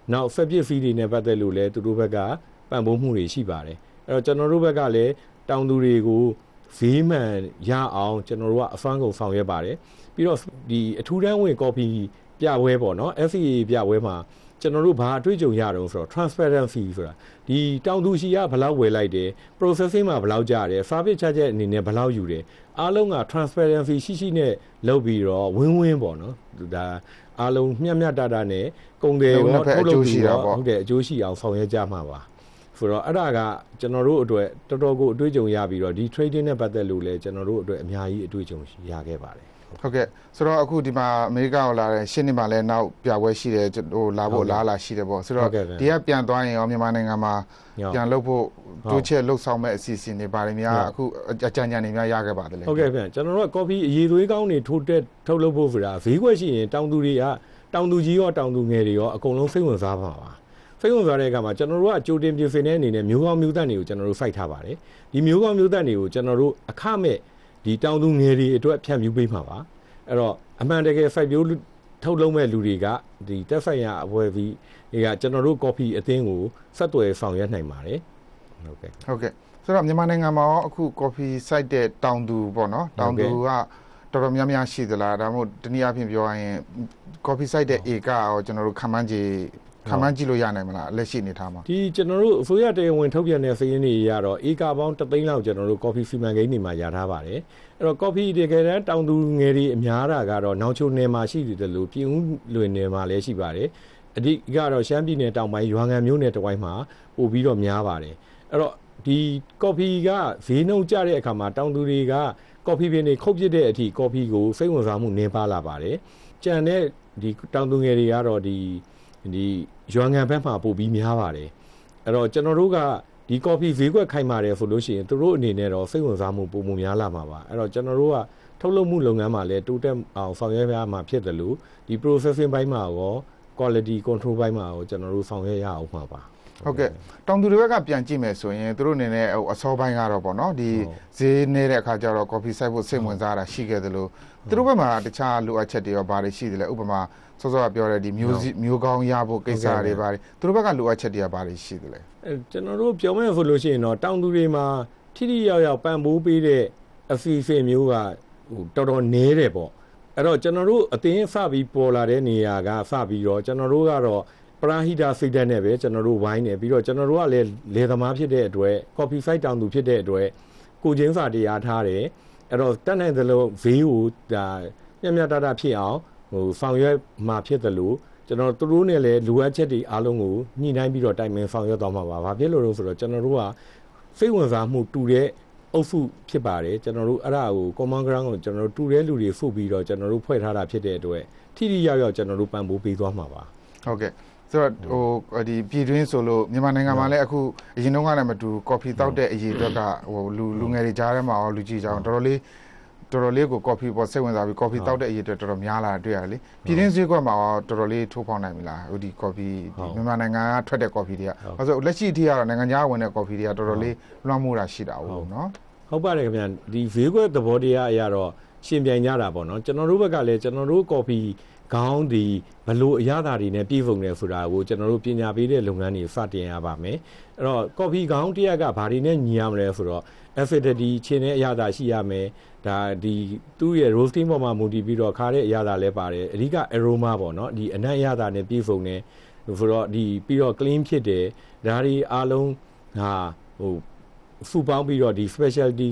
Speaker 11: နောက် fabric fee တွေနဲ့ပတ်သက်လို့လည်းသူတို့ဘက်ကပံ့ပိုးမှုတွေရှိပါတယ်အဲ့တော့ကျွန်တော်တို့ဘက်ကလည်းတောင်သူတွေကိုဈေးမှန်ရအောင်ကျွန်တော်တို့ကအစွမ်းကုန်ဆောင်ရွက်ပါတယ်ပြီးတော့ဒီအထူးတန်းဝင် coffee ပြပွဲပေါ့နော် F A A ပြပွဲမှာကျွန်တော်တို့ဘာအတွေ့အကြုံရတော့ဆိုတော့ transparency ဆိုတာဒီတောင်သူရှိရဘယ်လောက်ဝယ်လိုက်တယ် processing မှာဘယ်လောက်ကြတယ် service charge အနေနဲ့ဘယ်လောက်ယူတယ်အားလုံးက transparency ရှိရှိနဲ့လုပ်ပြီးတော့ win win ပေါ့နော်ဒါအားလုံးမျှမျှတတနဲ့ကုန်တယ်ရောထုတ်လုပ်ပြီးတော့ဟုတ်တယ်အကျိုးရှိအောင်ဆောင်ရွက်ကြမှာပါဆိုတော့အဲ့ဒါကကျွန်တော်တို့အတွက်တော်တော်ကိုအတွေ့အကြုံရပြီးတော့ဒီ trading နဲ့ပတ်သက်လို့လည်းကျွန်တော်တို့အတွက်အများကြီးအတွေ့အကြုံရခဲ့ပါတယ်
Speaker 10: ဟုတ်ကဲ့ဆိုတော့အခုဒီမှာအမေရိကကိုလာတဲ့ရှင်းနေမှာလဲနောက်ပြပွဲရှိတယ်ဟိုလာဖို့လားလာရှိတယ်ပေါ့ဆိုတော့ဒီကပြန်သွားရင်ရောမြန်မာနိုင်ငံမှာပြန်လုပ်ဖို့တိုးချက်လှုပ်ဆောင်မဲ့အစီအစဉ်တွေပါတယ်များအခုအကြံဉာဏ်တွေများရခဲ့ပါတယ်လေ
Speaker 11: ဟုတ်ကဲ့ဗျကျွန်တော်တို့က coffee အရေးသွေးကောင်းတွေထိုးတက်ထုတ်လုပ်ဖို့ဆိုတာဈေးကွက်ရှိရင်တောင်သူတွေကတောင်သူကြီးရောတောင်သူငယ်တွေရောအကုန်လုံးစိတ်ဝင်စားပါပါစိတ်ဝင်စားတဲ့အခါမှာကျွန်တော်တို့ကကြိုတင်ပြင်ဆင်တဲ့အနေနဲ့မျိုးကောင်းမျိုးသက်တွေကိုကျွန်တော်တို့စိုက်ထားပါတယ်ဒီမျိုးကောင်းမျိုးသက်တွေကိုကျွန်တော်တို့အခမဲ့ဒီတောင်သူငယ်တွေအတွက်ဖြန့်ဖြူးပေးမှာပါအဲ့တော့အမှန်တကယ်စိုက်ပျိုးထုတ်လုပ်မဲ့လူတွေကဒီတက်ဆိုင်ရာအဖွဲ့အစည်းတွေကကျွန်တော်တို့ coffee အသင်းကိုဆက်သွယ်ဆောင်ရွက်နိုင်ပါတယ်ဟုတ်ကဲ့
Speaker 10: ဟုတ်ကဲ့ဆိုတော့မြန်မာနိုင်ငံမှာအခု coffee စိုက်တဲ့တောင်သူပေါ့နော်တောင်သူကတော်တော်များများရှိသလားဒါမှမဟုတ်တနည်းအားဖြင့်ပြောရရင် coffee စိုက်တဲ့ဧကရောကျွန်တော်တို့ခန့်မှန်းကြည့်ခန့်မှန်းကြည့်လို့ရနိုင်မလားလက်ရှိနေထားမှာ
Speaker 11: ဒီကျွန်တော်တို့အစိုးရတရားဝင်ထုတ်ပြန်တဲ့စာရင်းတွေရတော့ဧကပေါင်းတစ်သိန်းလောက်ကျွန်တော်တို့ coffee စီမံကိန်းတွေမှာရထားပါတယ်အဲ့တော့ coffee တကယ်တမ်းတောင်သူငယ်တွေအများတာကတော့နောင်ချိုနယ်မှာရှိတယ်လို့ပြည်ဦးလွင်နယ်မှာလည်းရှိပါတယ်အဓိကတော့ရှမ်းပြည်နယ်တောင်ပိုင်းရွာငံမြို့နယ်တဝိုင်းမှာပို့ပြီးတော့များပါတယ်အဲ့တော့ဒီ coffee ကဈေးနှုန်းကျတဲ့အခါမှာတောင်သူတွေက coffee ပင်တွေခုတ်ပစ်တဲ့အထိ coffee ကိုစိတ်ဝင်စားမှုနည်းပါးလာပါတယ်ကြံတဲ့ဒီတောင်သူငယ်တွေကတော့ဒီဒီရွာငံဘက်မှာပို့ပြီးများပါတယ်အဲ့တော့ကျွန်တော်တို့ကဒီ coffee ဈေးကွက်ခိုင်မာတယ်ဆိုလို့ရှိရင်သူတို့အနေနဲ့တော့စိတ်ဝင်စားမှုပုံမှန်များလာမှာပါအဲ့တော့ကျွန်တော်တို့ကထုတ်လုပ်မှုလုပ်ငန်းမှာလည်းတိုးတက်အောင်ဆောင်ရွက်ရမှာဖြစ်တယ်လို့ဒီ processing ဘိုင်းမှာရော quality control ဘိုင်းမှာရောကျွန်တော်တို့ဆောင်ရွက်ရအောင်မှာပါ
Speaker 10: ဟုတ်ကဲ့တောင်သူတွေဘက်ကပြန်ကြည့်မယ်ဆိုရင်သူတို့အနေနဲ့ဟိုအစောပိုင်းကတော့ပေါ့နော်ဒီဈေးနေတဲ့အခါကျတော့ coffee စိုက်ဖို့စိတ်ဝင်စားတာရှိခဲ့တယ်လို့သူတို့ဘက်မှာတခြားလိုအပ်ချက်တွေရောဘာတွေရှိတယ်လဲဥပမာစောစောကပြောတဲ့ဒီမျိုးမျိုးကောင်းရဖို့ကိစ္စတွေပါတယ်သူတို့ဘက်ကလိုအပ်ချက်တွေကဘာတွေရှိတယ်လဲ
Speaker 11: အဲကျွန်တော်တို့ပြောမယ်ဆိုလို့ရှိရင်တော့တောင်သူတွေမှာထိထိရောက်ရောက်ပံ့ပိုးပေးတဲ့အစီအစဉ်မျိုးကဟိုတော်တော်နည်းတယ်ပေါ့အဲ့တော့ကျွန်တော်တို့အတင်းစပြီးပေါ်လာတဲ့နေရာကစပြီးတော့ကျွန်တော်တို့ကတော့ပရာဟိတာစိတ်ဓာတ်နဲ့ပဲကျွန်တော်တို့ဝိုင်းနေပြီးတော့ကျွန်တော်တို့ကလည်းလေသမားဖြစ်တဲ့အတွက် coffee site တောင်သူဖြစ်တဲ့အတွက်ကိုချင်းစာတရားထားတယ်အဲ့တော့တက်နိုင်သလိုဈေးကိုဒါမျှမျှတတဖြစ်အောင်ဟိုဆောင်ရွက်မှာဖြစ်တယ်လို့ကျွန်တော်တို့နဲ့လည်းလိုအပ်ချက်တွေအားလုံးကိုညှိနှိုင်းပြီးတော့တိုင်ပင်ဆောင်ရွက်သွားမှာပါဘာဖြစ်လို့လဲဆိုတော့ကျွန်တော်တို့ကစိတ်ဝင်စားမှုတူတဲ့အုပ်စုဖြစ်ပါတယ်ကျွန်တော်တို့အဲ့ဒါကို common ground ကိုကျွန်တော်တို့တူတဲ့လူတွေစုပြီးတော့ကျွန်တော်တို့ဖွဲ့ထားတာဖြစ်တဲ့အတွက်ထိထိရောက်ရောက်ကျွန်တော်တို့ပံ့ပိုးပေးသွားမှာပါ
Speaker 10: ဟုတ်ကဲ့ဆိုတော့ဟိုဒီပြည်တွင်းဆိုလို့မြန်မာနိုင်ငံမှာလည်းအခုအရင်တုန်းကလည်းမတူ coffee တောက်တဲ့အရေးအတွက်ကဟိုလူလူငယ်တွေကြားထဲမှာရောလူကြီးကြအောင်တော်တော်လေးတော်တော်လေးကို coffee ပေါ်စိတ်ဝင်စားပြီး coffee တောက်တဲ့အရေးအတွက်တော်တော်များလာတွေ့ရတယ်လေပြည်တွင်းဈေးကွက်မှာရောတော်တော်လေးထိုးဖောက်နိုင်ပြီလားဟိုဒီ coffee မြန်မာနိုင်ငံကထွက်တဲ့ coffee တွေကအဲဆိုလက်ရှိအထိကတော့နိုင်ငံခြားဝင်တဲ့ coffee တွေကတော်တော်လေးလွှမ်းမိုးတာရှိတာဟုတ်နော်
Speaker 11: ဟုတ်ပါတယ်ခင်ဗျာဒီဈေးကွက်သဘောတရားအရတော့ရှင်ပြိုင်ကြတာပေါ့နော်ကျွန်တော်တို့ဘက်ကလည်းကျွန်တော်တို့ coffee ခေါင်းဒီဘလို့အရသာတွေနဲ့ပြည်ဖုံနေဆိုတာကိုကျွန်တော်တို့ပညာပေးတဲ့လုပ်ငန်းတွေစတင်ရပါမယ်အဲ့တော့ coffee ခေါင်းတစ်ရက်ကဘာတွေနဲ့ညီရမလဲဆိုတော့ acidity ချင်းတဲ့အရသာရှိရမယ်ဒါဒီသူ့ရဲ့ roasting ပေါ်မှာမူတည်ပြီးတော့ခါတဲ့အရသာလည်းပါတယ်အဓိက aroma ပေါ့နော်ဒီအနံ့အရသာနဲ့ပြည်ဖုံနေဆိုတော့ဒီပြီးတော့ clean ဖြစ်တယ်ဒါတွေအားလုံးဟာဟိုဖူပေါင်းပြီးတော့ဒီ specialty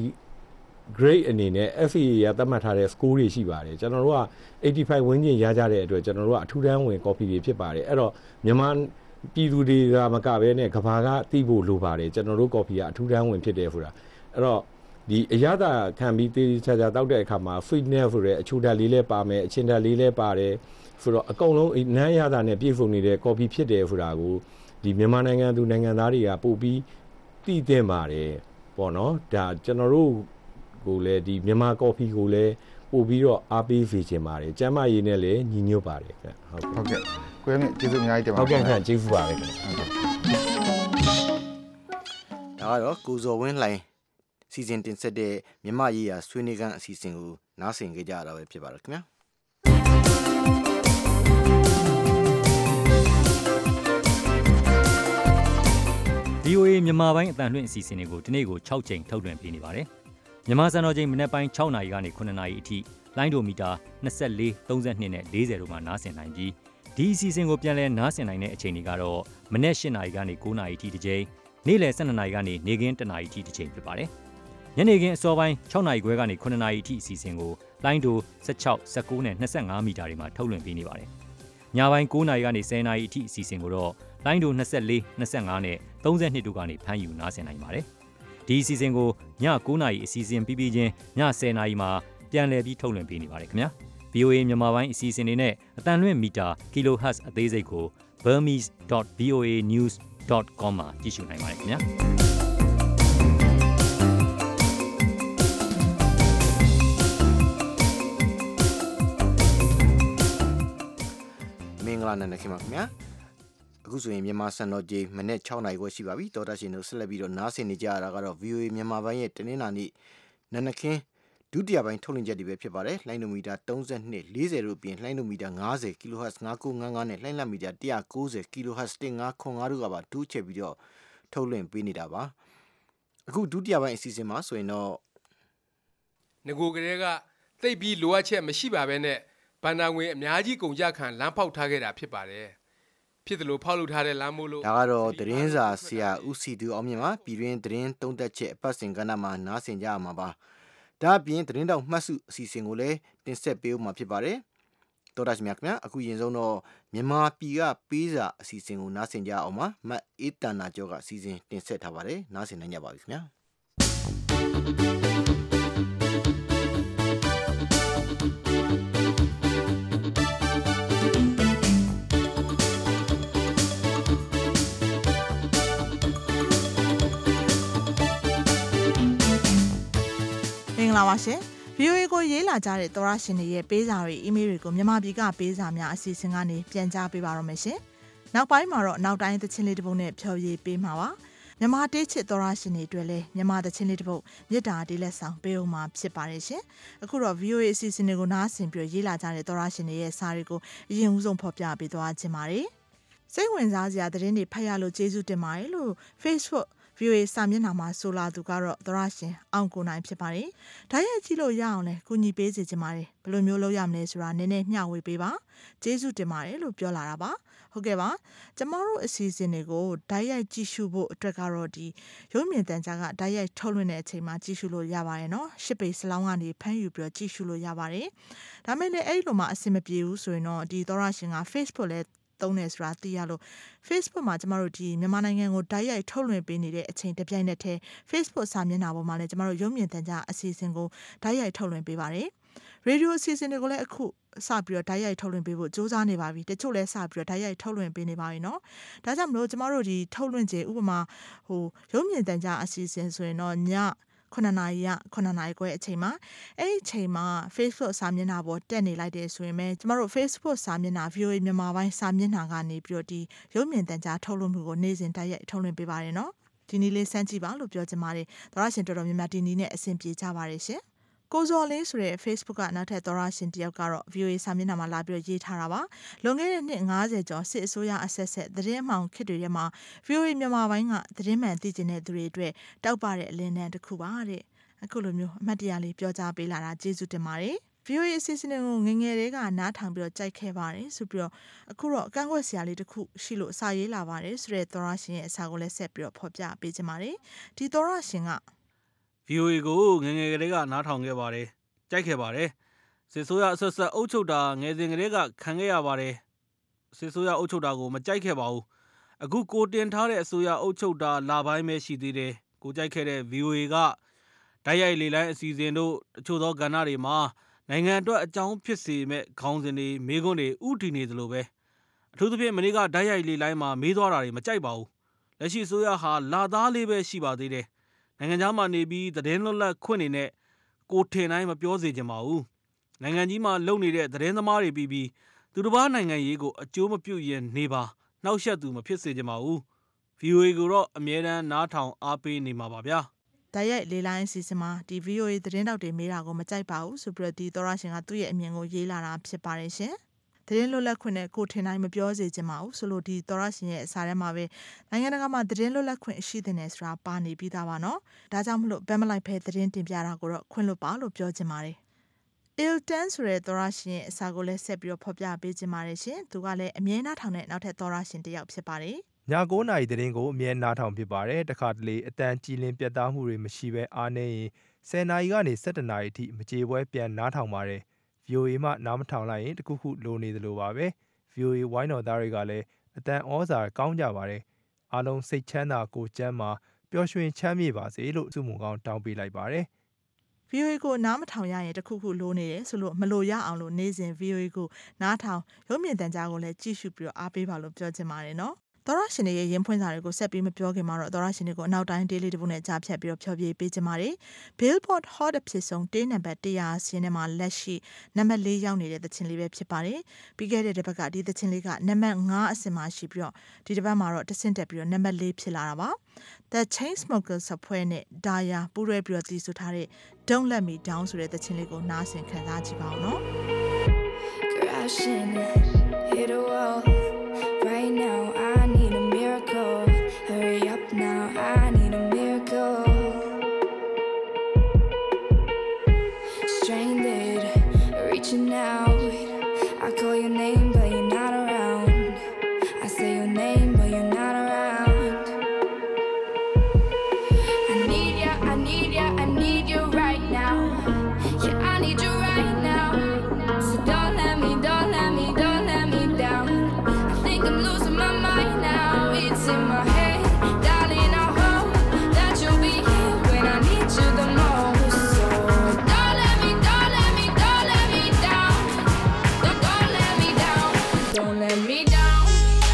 Speaker 11: grade အနေနဲ့ F A A ရသတ်မှတ်ထားတဲ့ score တွေရှိပါတယ်ကျွန်တော်တို့ကeighty-fiveဝန်းကျင်ရကြတဲ့အတွက်ကျွန်တော်တို့ကအထူးတန်းဝင် coffee တွေဖြစ်ပါတယ်အဲ့တော့မြန်မာပြည်သူတွေကမကဘဲနဲ့ကဘာကသိဖို့လိုပါတယ်ကျွန်တော်တို့ coffee ကအထူးတန်းဝင်ဖြစ်တယ်ဆိုတာအဲ့တော့ဒီအရသာခံပြီးတေးချာချာတောက်တဲ့အခါမှာ sweetness ဆိုတဲ့အချူဓာတ်လေးလည်းပါမယ်အချင်းဓာတ်လေးလည်းပါတယ်ဆိုတော့အကုန်လုံးနန်းရသာနဲ့ပြည့်စုံနေတဲ့ coffee ဖြစ်တယ်ဆိုတာကိုဒီမြန်မာနိုင်ငံသူနိုင်ငံသားတွေကပို့ပြီးသိသင့်ပါတယ်ပေါ့နော်ဒါကျွန်တော်တို့ကိုလည်းဒီမြန်မာ coffee ကိုလည်းပို့ပြီးတော့အားပေးစေချင်ပါတယ်ကျမ်းမာရေးနဲ့လည်းညီညွတ်ပါတယ်ခင်ဗျ
Speaker 10: ဟုတ်ကဲ့ကိုရမြင့်ကျေးဇူးအများကြီးတင်ပါတယ်
Speaker 11: ဟုတ်ကဲ့ခင်ဗျကျေးဇူးပါပဲခင်ဗျ
Speaker 2: ဒါကတော့ကိုဇော်ဝင်းလှိုင်စီစဉ်တင်ဆက်တဲ့မြန်မာရေးရာဆွေးနွေးခန်းအစီအစဉ်ကိုနားဆင်ကြကြရတာပဲဖြစ်ပါတယ်ခင်ဗျာ
Speaker 9: မြန်မာပိုင်းအတန်လွင့်အစီအစဉ်တွေကိုဒီနေ့ကို၆ချိန်ထုတ်လွှင့်ပေးနေပါတယ်။မြန်မာစံတော်ချိန်မနက်ပိုင်း၆နာရီကနေခုနှစ်နာရီအထိလိုင်းဒိုမီတာ၂၄ ၃၂နဲ့၄၀တို့မှာနားဆင်နိုင်ပြီးဒီအစီအစဉ်ကိုပြန်လည်နားဆင်နိုင်တဲ့အချိန်တွေကတော့မနက်၈နာရီကနေ၉နာရီအထိတစ်ချိန်နေ့လယ်၁၂နာရီကနေနေ့ခင်း၁နာရီအထိတစ်ချိန်ဖြစ်ပါတယ်။ညနေခင်းအစောပိုင်း၆နာရီခွဲကနေခုနှစ်နာရီအထိအစီအစဉ်ကိုလိုင်းဒို၁၆ ၁၉နဲ့၂၅မီတာတွေမှာထုတ်လွှင့်ပေးနေပါတယ်။ညပိုင်း၉နာရီကနေ၁၀နာရီအထိအစီအစဉ်ကိုတော့လိုင်းဒို၂၄ ၂၅နဲ့၃၂တို့ကနေဖမ်းယူနားဆင်နိုင်ပါတယ်။ဒီအစီအစဉ်ကိုည၉နာရီအစီအစဉ်ပြီးပြီးချင်းည၁၀နာရီမှာပြန်လည်ပြီးထုတ်လွှင့်ပေးနေပါတယ်ခင်ဗျာ။ဗီအိုအေ မြန်မာပိုင်းအစီအစဉ်တွေနဲ့အတန်လွင့်မီတာ kilohertz အသေးစိတ်ကို burmese dot v o a news dot com မှာကြည့်ရှုနိုင်ပါတယ်ခင်ဗျာ
Speaker 2: မင်္ဂလာနံနက်ခင်းပါခင်ဗျာအခုဆိုရင်မြန်မာစံတော်ချိန်မနေ့၆နာရီခွဲရှိပါပြီတော်တာရှင်တို့ဆက်လက်ပြီးတော့နားဆင်နေကြရတာကတော့ ဗီအိုအေ မြန်မာပိုင်းရဲ့တနင်္လာနေ့နံနက်ခင်းဒုတိယပိုင်းထုတ်လွှင့်ချက်တွေပဲဖြစ်ပါတယ်လိုင်းနိုမီတာ၃၂ ၄၀တို့အပြင်လိုင်းနိုမီတာ၅၀ kHz ၅၉၅၅နဲ့လိုင်းလမီတာ၁၉၀ kHz ၁၅၇၅တို့ကပါတူးချက်ပြီးတော့ထုတ်လွှင့်ပေးနေတာပါအခုဒုတိယပိုင်းအစီအစဉ်မှာဆိုရင်တော့
Speaker 12: ငကိုကလေးကသိပ်ပြီးလိုအပ်ချက်မရှိပါပဲနဲ့ဘန္တာငွေအများကြီးကုန်ကြခံလမ်းဖောက်ထားခဲ့တာဖြစ်ပါတယ်ဖြစ်တယ်လို့ဖောက်လုပ်ထားတဲ့လမ်းမို့လို့
Speaker 2: ဒါကတော့သတင်းစာဆရာဦးစီသူအောင်မြင့်ပါပြည်တွင်းသတင်းသုံးသက်ချက်အပတ်စဉ်ကဏ္ဍမှာနားဆင်ကြရမှာပါဒါအပြင်သတင်းတောက်မှတ်စုအစီအစဉ်ကိုလည်းတင်ဆက်ပေးဦးမှာဖြစ်ပါတယ်တော်တာရှင်များခင်ဗျာအခုရင်ဆုံးတော့မြန်မာပြည်ကပေးစာအစီအစဉ်ကိုနားဆင်ကြအောင်ပါမတ်အေးတန်နာကျော်ကအစီအစဉ်တင်ဆက်ထားပါတယ်နားဆင်နိုင်ကြပါပြီခင်ဗျာ
Speaker 13: လာပါရှင် ဗီအိုအေ ကိုရေးလာကြတဲ့သောရရှင်တွေရဲ့ပေးစာတွေအီးမေးလ်တွေကိုမြန်မာပြည်ကပေးစာများအစီအစဉ်ကနေပြန်ကြားပေးပါရမယ်ရှင်နောက်ပိုင်းမှာတော့နောက်တိုင်းသချင်းလေးတစ်ပုဒ်နဲ့ဖြော်ရည်ပေးမှာပါမြန်မာတေးချစ်သောရရှင်တွေအတွက်လည်းမြန်မာသချင်းလေးတစ်ပုဒ်မြစ်တာတေးလက်ဆောင်ပေးဦးမှာဖြစ်ပါတယ်ရှင်အခုတော့ ဗီအိုအေ အစီအစဉ်တွေကိုနားဆင်ပြီးရေးလာကြတဲ့သောရရှင်တွေရဲ့စာတွေကိုအရင်ဦးဆုံးဖော်ပြပေးသွားခြင်းပါတယ်စိတ်ဝင်စားစရာသတင်းတွေဖတ်ရလို့ကျေးဇူးတင်ပါတယ်လို့ Facebookဗီအိုအေစာမျက်နှာမှာဆိုလာသူကတော့သောရရှင်အောင်ကိုနိုင်ဖြစ်ပါတယ်။ဒါရိုက်ကြည့်လို့ရအောင်လဲကူညီပေးစေချင်ပါတယ်။ဘယ်လိုမျိုးလုပ်ရမလဲဆိုတာနည်းနည်းမျှဝေပေးပါ။ကျေးဇူးတင်ပါတယ်လို့ပြောလာတာပါ။ဟုတ်ကဲ့ပါ။ကျမတို့အစီအစဉ်တွေကိုဒါရိုက်ကြည့်ရှုဖို့အတွက်ကတော့ဒီရုပ်မြင်သံကြားကဒါရိုက်ထုတ်လွှင့်တဲ့အချိန်မှာကြည့်ရှုလို့ရပါတယ်နော်။ရှစ်ပေစလောင်းကနေဖမ်းယူပြီးတော့ကြည့်ရှုလို့ရပါတယ်။ဒါမဲ့လည်းအဲ့လိုမှအဆင်မပြေဘူးဆိုရင်တော့ဒီသောရရှင်က Facebook လဲသုံးနေဆိုတာသိရလို့ Facebook မှာကျမတို့ဒီမြန်မာနိုင်ငံကိုတိုက်ရိုက်ထုတ်လွှင့်ပေးနေတဲ့အချိန်တစ်ပြိုင်နက်တည်း Facebook စာမျက်နှာပေါ်မှာလည်းကျမတို့ရုပ်မြင်သံကြားအစီအစဉ်ကိုတိုက်ရိုက်ထုတ်လွှင့်ပေးပါတယ်။ Radio အစီအစဉ်တွေကိုလည်းအခုစပြီးတော့တိုက်ရိုက်ထုတ်လွှင့်ပေးဖို့စ조사နေပါပြီ။တချို့လည်းစပြီးတော့တိုက်ရိုက်ထုတ်လွှင့်ပေးနေပါပြီနော်။ဒါကြောင့်မလို့ကျမတို့ဒီထုတ်လွှင့်ခြင်းဥပမာဟိုရုပ်မြင်သံကြားအစီအစဉ်ဆိုရင်တော့ညခုနှစ်နာရီကခုနှစ်နာရီခွဲအချိန်မှာအဲ့ဒီအချိန်မှာ Facebook စာမျက်နှာပေါ်တက်နေလိုက်တယ်ဆိုရင်ပဲကျမတို့ Facebook စာမျက်နှာ ဗီအိုအေ မြန်မာပိုင်းစာမျက်နှာကနေပြီးတော့ဒီရုပ်မြင်သံကြားထုတ်လွှင့်မှုကိုနေ့စဉ်တိုက်ရိုက်ထုတ်လွှင့်ပေးပါတယ်နော်ဒီနေ့လေးစမ်းကြည့်ပါလို့ပြောချင်ပါတယ်သောရရှင်တော်တော်များများဒီနေ့နဲ့အဆင်ပြေကြပါတယ်ရှင်ကိုဇော်လေးဆိုတဲ့ Facebook ကနောက်ထပ်သောရရှင်တယောက်ကတော့ ဗီအိုအေ စာမျက်နှာမှာလာပြီးရေးထားတာပါလွန်ခဲ့တဲ့နှစ်၅၀ကျော်စစ်အစိုးရအဆက်ဆက်သတင်းအမှောင်ခေတ်တွေထဲမှာ ဗီအိုအေ မြန်မာပိုင်းကသတင်းမှန်သိကျင်တဲ့သူတွေအတွက်တောက်ပတဲ့အလင်းတန်းတစ်ခုပါတဲ့အခုလိုမျိုးအမှတ်တရလေးပြောကြားပေးလာတာကျေးဇူးတင်ပါတယ်။ ဗီအိုအေ အစီအစဉ်ကိုငငယ်လေးကနားထောင်ပြီးတော့ကြိုက်ခဲ့ပါတယ်ဆိုပြီးတော့အခုတော့ကန့်ကွက်စရာလေးတစ်ခုရှိလို့စာရေးလာပါတယ်ဆိုတဲ့သောရရှင်ရဲ့အစာကိုလည်းဆက်ပြီးတော့ဖော်ပြပေးကြပါတယ်။ဒီသောရရှင်က
Speaker 14: ဗီအိုအေ ကိုငငယ်ကလေးကနားထောင်ခဲ့ပါတယ်။ကြိုက်ခဲ့ပါတယ်။စစ်ဆိုးရအဆက်ဆက်အုပ်ချုပ်တာငယ်စဉ်ကလေးကခံခဲ့ရပါတယ်။စစ်ဆိုးရအုပ်ချုပ်တာကိုမကြိုက်ခဲ့ပါဘူး။အခုကိုတင်ထားတဲ့အစိုးရအုပ်ချုပ်တာလာပိုင်းပဲရှိသေးတယ်။ကိုကြိုက်ခဲ့တဲ့ ဗီအိုအေ ကတိုက်ရိုက်လေလိုင်းအစီအစဉ်တို့တချို့သောကဏ္ဍတွေမှာနိုင်ငံအတွက်အကြောင်းဖြစ်စေမဲ့ခေါင်းစဉ်တွေမေးခွန်းတွေဥတီနေသလိုပဲအထူးသဖြင့်မနေ့ကတိုက်ရိုက်လေလိုင်းမှာမေးသွားတာတွေမကြိုက်ပါဘူးလက်ရှိအစိုးရဟာလာသားလေးပဲရှိပါသေးတယ်နိုင်ငံသားမှာနေပြီးသတင်းလွတ်လပ်ခွင့်နေနဲ့ကိုထင်တိုင်းမပြောစေချင်ပါဘူးနိုင်ငံကြီးမှာလုံနေတဲ့သတင်းသမားတွေပြီးပြီးသူတစ်ပါးနိုင်ငံရေးကိုအကျိုးမပြုရင်နေပါနှောက်ယှက်သူမဖြစ်စေချင်ပါဘူး ဗီအိုအေ ကိုတော့အမြဲတမ်းနားထောင်အားပေးနေမှာပါဗျာ
Speaker 13: တိုက်ရိုက်လေလိုင်းအစီအစဉ်မှာဒီ ဗီအိုအေ သတင်းတောက်တွေမေးတာကိုမကြိုက်ပါဘူးဆိုပြီးတော့ဒီသောရရှင်ကသူ့ရဲ့အမြင်ကိုရေးလာတာဖြစ်ပါတယ်ရှင်သတင်းလွတ်လပ်ခွင့်နဲ့ကိုထင်နိုင်မပြောစေချင်ပါဘူးဆိုလို့ဒီသောရရှင်ရဲ့အစာထဲမှာပဲနိုင်ငံတကာမှာသတင်းလွတ်လပ်ခွင့်ရှိတဲ့နယ်ဆိုတာပါနေပြီးသားပါနော်ဒါကြောင့်မလို့ဘက်မလိုက်ဖဲသတင်းတင်ပြတာကိုတော့ခွင့်လွတ်ပါလို့ပြောချင်ပါတယ် Ilton ဆိုတဲ့သောရရှင်ရဲ့အစာကိုလည်းဆက်ပြီးတော့ဖော်ပြပေးချင်ပါတယ်ရှင်သူကလည်းအမြဲနားထောင်တဲ့နောက်ထပ်သောရရှင်တစ်ယောက်ဖြစ်ပါတယ်
Speaker 15: ညကိုးနာရီသတင်းကိုအမြဲနားထောင်ဖြစ်ပါတယ်တခါတလေအတန်ကြည်လင်ပြတ်သားမှုတွေမရှိဘဲအားနေရင်ဆယ်နာရီကနေဆယ်တစ်နာရီအထိမကြေပွဲပြန်နားထောင်ပါတယ် ဗီအိုအေ မှနားမထောင်လိုက်ရင်တခုခုလိုနေသလိုပါပဲ ဗီအိုအေ ဝိုင်းတော်သားတွေကလည်းအတန်ဩဇာကောင်းကြပါတယ်အားလုံးစိတ်ချမ်းသာကိုကျမ်းမာပျော်ရွှင်ချမ်းမြေပါစေလို့ဆုမွန်ကောင်းတောင်းပေးလိုက်ပါတယ်
Speaker 13: ဗီအိုအေ ကိုနားမထောင်ရရင်တခုခုလိုနေတယ်ဆိုလို့မလိုရအောင်လို့နေ့စဉ် ဗီအိုအေ ကိုနားထောင်ရုပ်မြင်သံကြားကိုလည်းကြည့်ရှုပြီးတော့အားပေးပါလို့ပြောချင်ပါတယ်နော်သောရရှင်တွေရဲ့ရင်ဖွင့်စာတွေကိုဆက်ပြီးမပြောခင်မှာတော့သောရရှင်တွေကိုအနောက်တိုင်း daily တပုတ်နဲ့ကြားဖြတ်ပြီးတော့ဖြောပြပေးချင်ပါတယ် Billboard Hot အဖြစ်ဆုံးတေးနံပါတ်one hundredဆင်းထဲမှာလက်ရှိနံပါတ်fourရောက်နေတဲ့သချင်းလေးပဲဖြစ်ပါတယ်ပြီးခဲ့တဲ့တစ်ပတ်ကဒီသချင်းလေးကနံပါတ်fiveအဆင့်မှာရှိပြီးတော့ဒီတစ်ပတ်မှာတော့တစ်ဆင့်တက်ပြီးတော့နံပါတ်fourဖြစ်လာတာပါ The Chainsmokers အဖွဲ့နဲ့ Daya ပူးတွဲပြီးတော့တည်ဆူထားတဲ့ Don't Let Me Down ဆိုတဲ့သချင်းလေးကိုနားဆင်ခံစားကြည့်ပါဦးနော်
Speaker 16: Crashing hit a wall right now I need a miracle hurry up now I need a miracle stranded reaching out I call your name but you're not around I say your name but you're not around I need ya I need ya I need you right now yeah I need you right now so don't let me don't let me don't let me down I think I'm losing my mind now it's in my head darling I hope that you'll be here when I need you the most so don't let me don't let me don't let me down don't, don't let me down don't let me down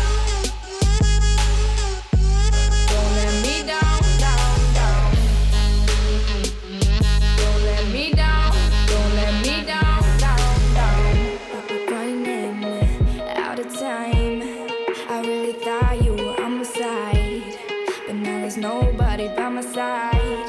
Speaker 16: don't let me down down down don't let me down don't let me down down down running out of time I really thought you were on my side but now there's nobody by my side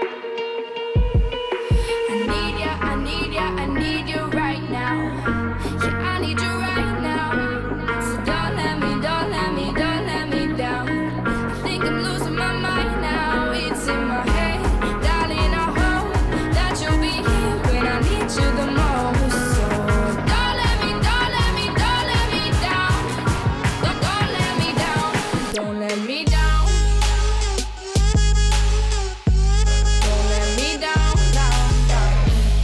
Speaker 16: I need ya I need ya I need you right now yeah I need you right now so don't let me don't let me don't let me down I think I'm losing my mind now it's in my head darling I hope that you'll be here when I need you the most so don't let me don't let me don't let me down don't, don't let me down don't let me down don't let me down down down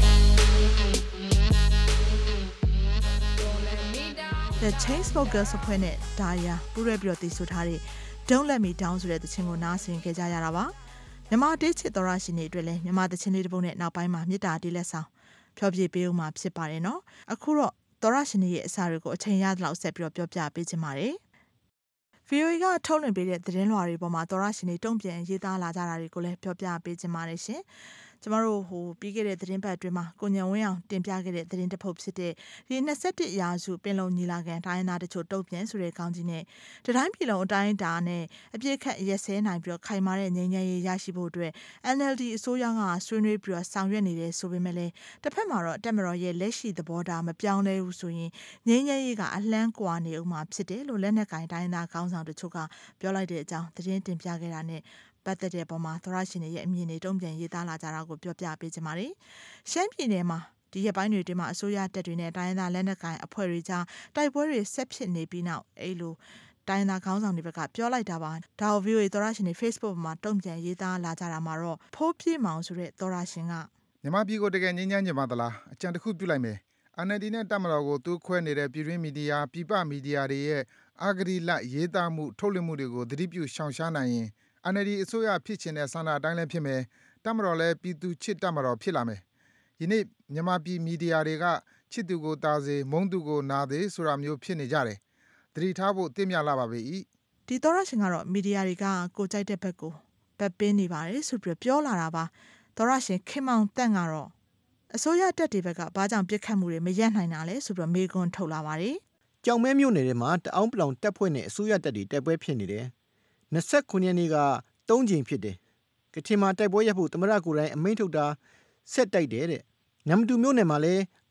Speaker 16: don't let me down
Speaker 13: The Chainsmokers အဖွဲ့နဲ့ Daya ပူးတွဲပြီးတော့တည်ဆူထားတဲ့ Don't Let Me Down ဆိုတဲ့သချင်းကိုနားဆင်ခဲ့ကြရတာပါမြန်မာတေးချစ်သောရရှင်တွေအတွက်လည်းမြန်မာသချင်းလေးတစ်ပုဒ်နဲ့နောက်ပိုင်းမှာမြစ်တာတေးလက်ဆောင်ဖြောပြပေးဦးမှာဖြစ်ပါတယ်နော်အခုတော့သောရရှင်တွေရဲ့အစာတွေကိုအချိန်ရသလောက်ဆက်ပြီးတော့ပြောပြပေးချင်ပါတယ် ဗီအိုအေ ကထုတ်လွှင့်ပေးတဲ့သတင်းလွှာတွေပေါ်မှာသောရရှင်တွေတုံ့ပြန်ရေးသားလာကြတာတွေကိုလည်းပြောပြပေးချင်ပါတယ်ရှင်ကျမတို့ဟိုပြီးခဲ့တဲ့သတင်းပတ်အတွင်းမှာကိုညံဝင်းအောင်တင်ပြခဲ့တဲ့သတင်းတစ်ပုဒ်ဖြစ်တဲ့ဒီtwenty-firstရာစုပင်လုံညီလာခံတိုင်းသားတချို့တုံ့ပြန်ဆိုတဲ့ခေါင်းကြီးနဲ့တတိုင်းပြည်လုံးအတိုင်းအတာနဲ့အပြည့်ခတ်ရက်စဲနိုင်ပြီးတော့ခိုင်မာတဲ့ငြိမ်းချမ်းရေးရရှိဖို့အတွက် N L D အစိုးရကဆွေးနွေးပြီးတော့ဆောင်ရွက်နေတယ်ဆိုပေမဲ့လည်းတစ်ဖက်မှာတော့တက်မတော်ရဲ့လက်ရှိသဘောထားမပြောင်းလဲဘူးဆိုရင်ငြိမ်းချမ်းရေးကအလှမ်းကွာနေဦးမှာဖြစ်တယ်လို့လက်နက်ကင်တိုင်းသားခေါင်းဆောင်တချို့ကပြောလိုက်တဲ့အကြောင်းသတင်းတင်ပြခဲ့တာနဲ့ပတ်သက်တဲ့ပုံမှာသောရရှင်တွေရဲ့အမြင်တွေတုံ့ပြန်ရေးသားလာကြတာကိုပြောပြပေးချင်ပါတယ်။ရှမ်းပြည်နယ်မှာဒီရက်ပိုင်းတွေအတွင်းမှာအစိုးရတပ်တွေနဲ့တိုင်းသားလက်နက်ကိုင်အဖွဲ့တွေကြားတိုက်ပွဲတွေဆက်ဖြစ်နေပြီးနောက်အဲ့လိုတိုင်းသားခေါင်းဆောင်တွေဘက်ကပြောလိုက်တာပါ။ဒါကို ဗီအိုအေ သောရရှင်တွေ Facebook မှာတုံ့ပြန်ရေးသားလာကြတာမှာတော့ဖိုးပြေမောင်ဆိုတဲ့သောရရှင်က
Speaker 10: မြန်မာပြည်ကိုတကယ်ငြိမ်းချမ်းကြပါသလားအကြံတစ်ခုပြုလိုက်မယ် N L D နဲ့တပ်မတော်ကိုသူ့ခွဲနေတဲ့ပြည်တွင်းမီဒီယာပြည်ပမီဒီယာတွေရဲ့အာဂရီလရေးသားမှုထုတ်လွှင့်မှုတွေကိုသတိပြုရှောင်ရှားနိုင်ရင် N L D အစိုးရဖြစ်ချင်တဲ့ဆန္ဒအတိုင်းလည်းဖြစ်မယ်တပ်မတော်လည်းပြည်သူချစ်တပ်မတော်ဖြစ်လာမယ်ယနေ့မြန်မာပြည်မီဒီယာတွေကချစ်သူကိုတာစေမုန်းသူကိုနာသေးဆိုတာမျိုးဖြစ်နေကြတယ်သတိထားဖို့သိမြလာပါပြီ
Speaker 13: ဒီသောရရှင်ကတော့မီဒီယာတွေကကိုကြိုက်တဲ့ဘက်ကိုဘက်ပင်းနေပါတယ်ဆိုပြီးပြောလာတာပါသောရရှင်ခင်မောင်တန့်ကတော့အစိုးရတပ်တွေဘက်ကဘာကြောင့်ပြစ်ခတ်မှုတွေမရပ်နိုင်တာလဲဆိုပြီးမေးခွန်းထုတ်လာပါတယ်
Speaker 2: ကြောင်မဲမြို့နယ်ထဲမှာတအောင်းပလောင်တပ်ဖွဲ့နဲ့အစိုးရတပ်တွေတိုက်ပွဲဖြစ်နေတယ်twenty-nineရက်နေ့ကသုံးကြိမ်ဖြစ်တယ်ကချင်မှာတိုက်ပွဲရပ်ဖို့သမရကိုယ်တိုင်အမိန့်ထုတ်တာဆက်တိုက်တယ်တဲ့နမ်တူမြို့နယ်မှာလည်း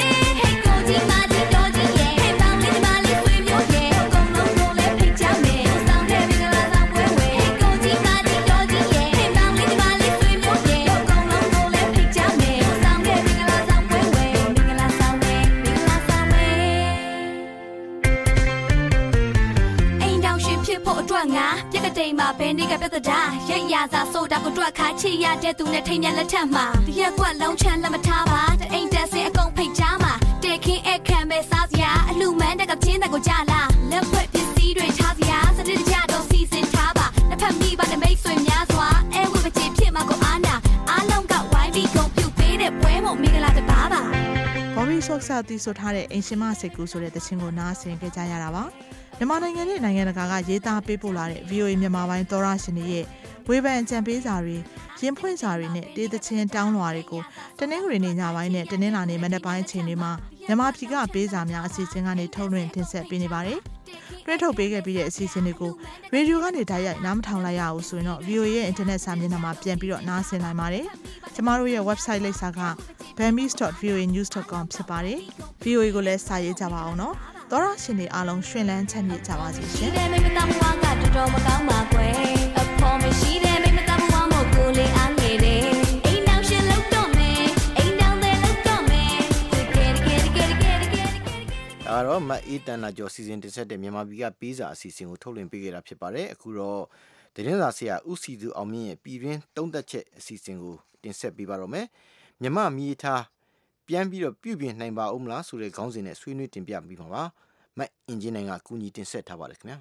Speaker 16: Hey go di ma di do di yeah Hey bang li ma li fui myo yeah Gong long go le phi cha me Sound le mi la sound we we Hey go di ma di do di yeah Hey bang li ma li fui myo yeah Gong long go le phi cha me Sound le mi la sound we we Mi la sound we mi la sound we အိမ်တောင်ရှင်ဖြစ်ဖို့အတွက်ငါပြက်ကတိမ်မှာဘယ်နေ့ကပြတ်တာရရစာဆိုတာကိုတွက်ခါချစ်ရတဲ့သူနဲ့ထိန်မြလက်ထက်မှာတရက်ကွက်လုံးချမ်းလက်မထားပါတအိမ်တက်စင်အကုန်ဖိတ်ချမှာတေခင်းအခမ်းပဲစားစရာအလှမန်းတက်ကချင်းတက်ကိုကြလာလက်ဖွဲ့ပစ္စည်းတွေထားစရာစတဲ့ကြတော့စီစဉ်ထားပါတစ်ဖက်မိပါနဲ့မိတ်ဆွေများစွာအဲဝိပချေဖြစ်မှာကိုအာနာအားလုံးကဝိုင်းပြီးကုန်ပြုတ်ပေးတဲ့ပွဲမို့မင်္ဂလာတပါပါဘော်ဘီဆော့ဆာတီဆိုထားတဲ့အင်ရှင်မစိတ်ကူးဆိုတဲ့တခြင်းကိုနားဆင်ကြကြရတာပါမြန်မာနိုင်ငံနဲ့နိုင်ငံတကာကရေးသားပေးပို့လာတဲ့ ဗီအိုအေ မြန်မာပိုင်းသောရရှင်တွေရဲ့ဝေဖန်အကြံပေးစာတွေရင်ဖွင့်စာတွေနဲ့တေးသချင်းတောင်းလွှာတွေကိုတနင်္ဂနွေနေ့ညပိုင်းနဲ့တနင်္လာနေ့မနက်ပိုင်းအချိန်တွေမှာမြန်မာပြည်ကပေးစာများအစီအစဉ်ကနေထုတ်လွှင့်တင်ဆက်ပေးနေပါတယ်။တွဲထုတ်ပေးခဲ့ပြီးတဲ့အစီအစဉ်တွေကိုရေဒီယိုကနေတိုက်ရိုက်နားမထောင်လိုက်ရအောင်ဆိုရင်တော့ ဗီအိုအေ ရဲ့အင်တာနက်စာမျက်နှာမှာပြန်ပြီးတော့နားဆင်နိုင်ပါတယ်။ကျမတို့ရဲ့ website လိပ်စာက bambis dot voa news dot com ဖြစ်ပါတယ်။ ဗီအိုအေ ကိုလည်းစာရေးကြပါအောင်နော်။သောရရှင်တွေအားလုံးရှင်လန်းချမ်းမြေ့ကြပါစေရှင်။ဒီမိမသားမဝါကတော်တော်မကောင်းပါကွယ်။အဖော်မရှိတဲ့မိမသားမဝါမို့ကိုလေးအားငယ်တယ်။အိမ်နောက်ရှင်လောက်တော့မယ်။အိမ်နောက်တဲ့လောက်တော့မယ်။ကဲကဲကဲကဲကဲကဲ
Speaker 2: ဒါတော့မတ်အေးတန်နာကျော်စီစဉ်တင်ဆက်တဲ့မြန်မာပြည်ကပေးစာအစီအစဉ်ကိုထုတ်လွှင့်ပေးခဲ့တာဖြစ်ပါတယ်အခုတော့သတင်းစာဆရာဦးစီသူအောင်မြင့်ရဲ့ပြည်တွင်းသုံးသက်ချက်အစီအစဉ်ကိုတင်ဆက်ပေးပါတော့မယ်မြန်မာမြေထားပြန်ပြီးတော့ပြုပြင်နိုင်ပါဦးမလားဆိုတဲ့ခေါင်းစဉ်နဲ့ဆွေးနွေးတင်ပြပြီးမှာပါမတ်အင်ဂျင်နိုင်ကကူညီတင်ဆက်ထားပါတယ်ခင်ဗျာ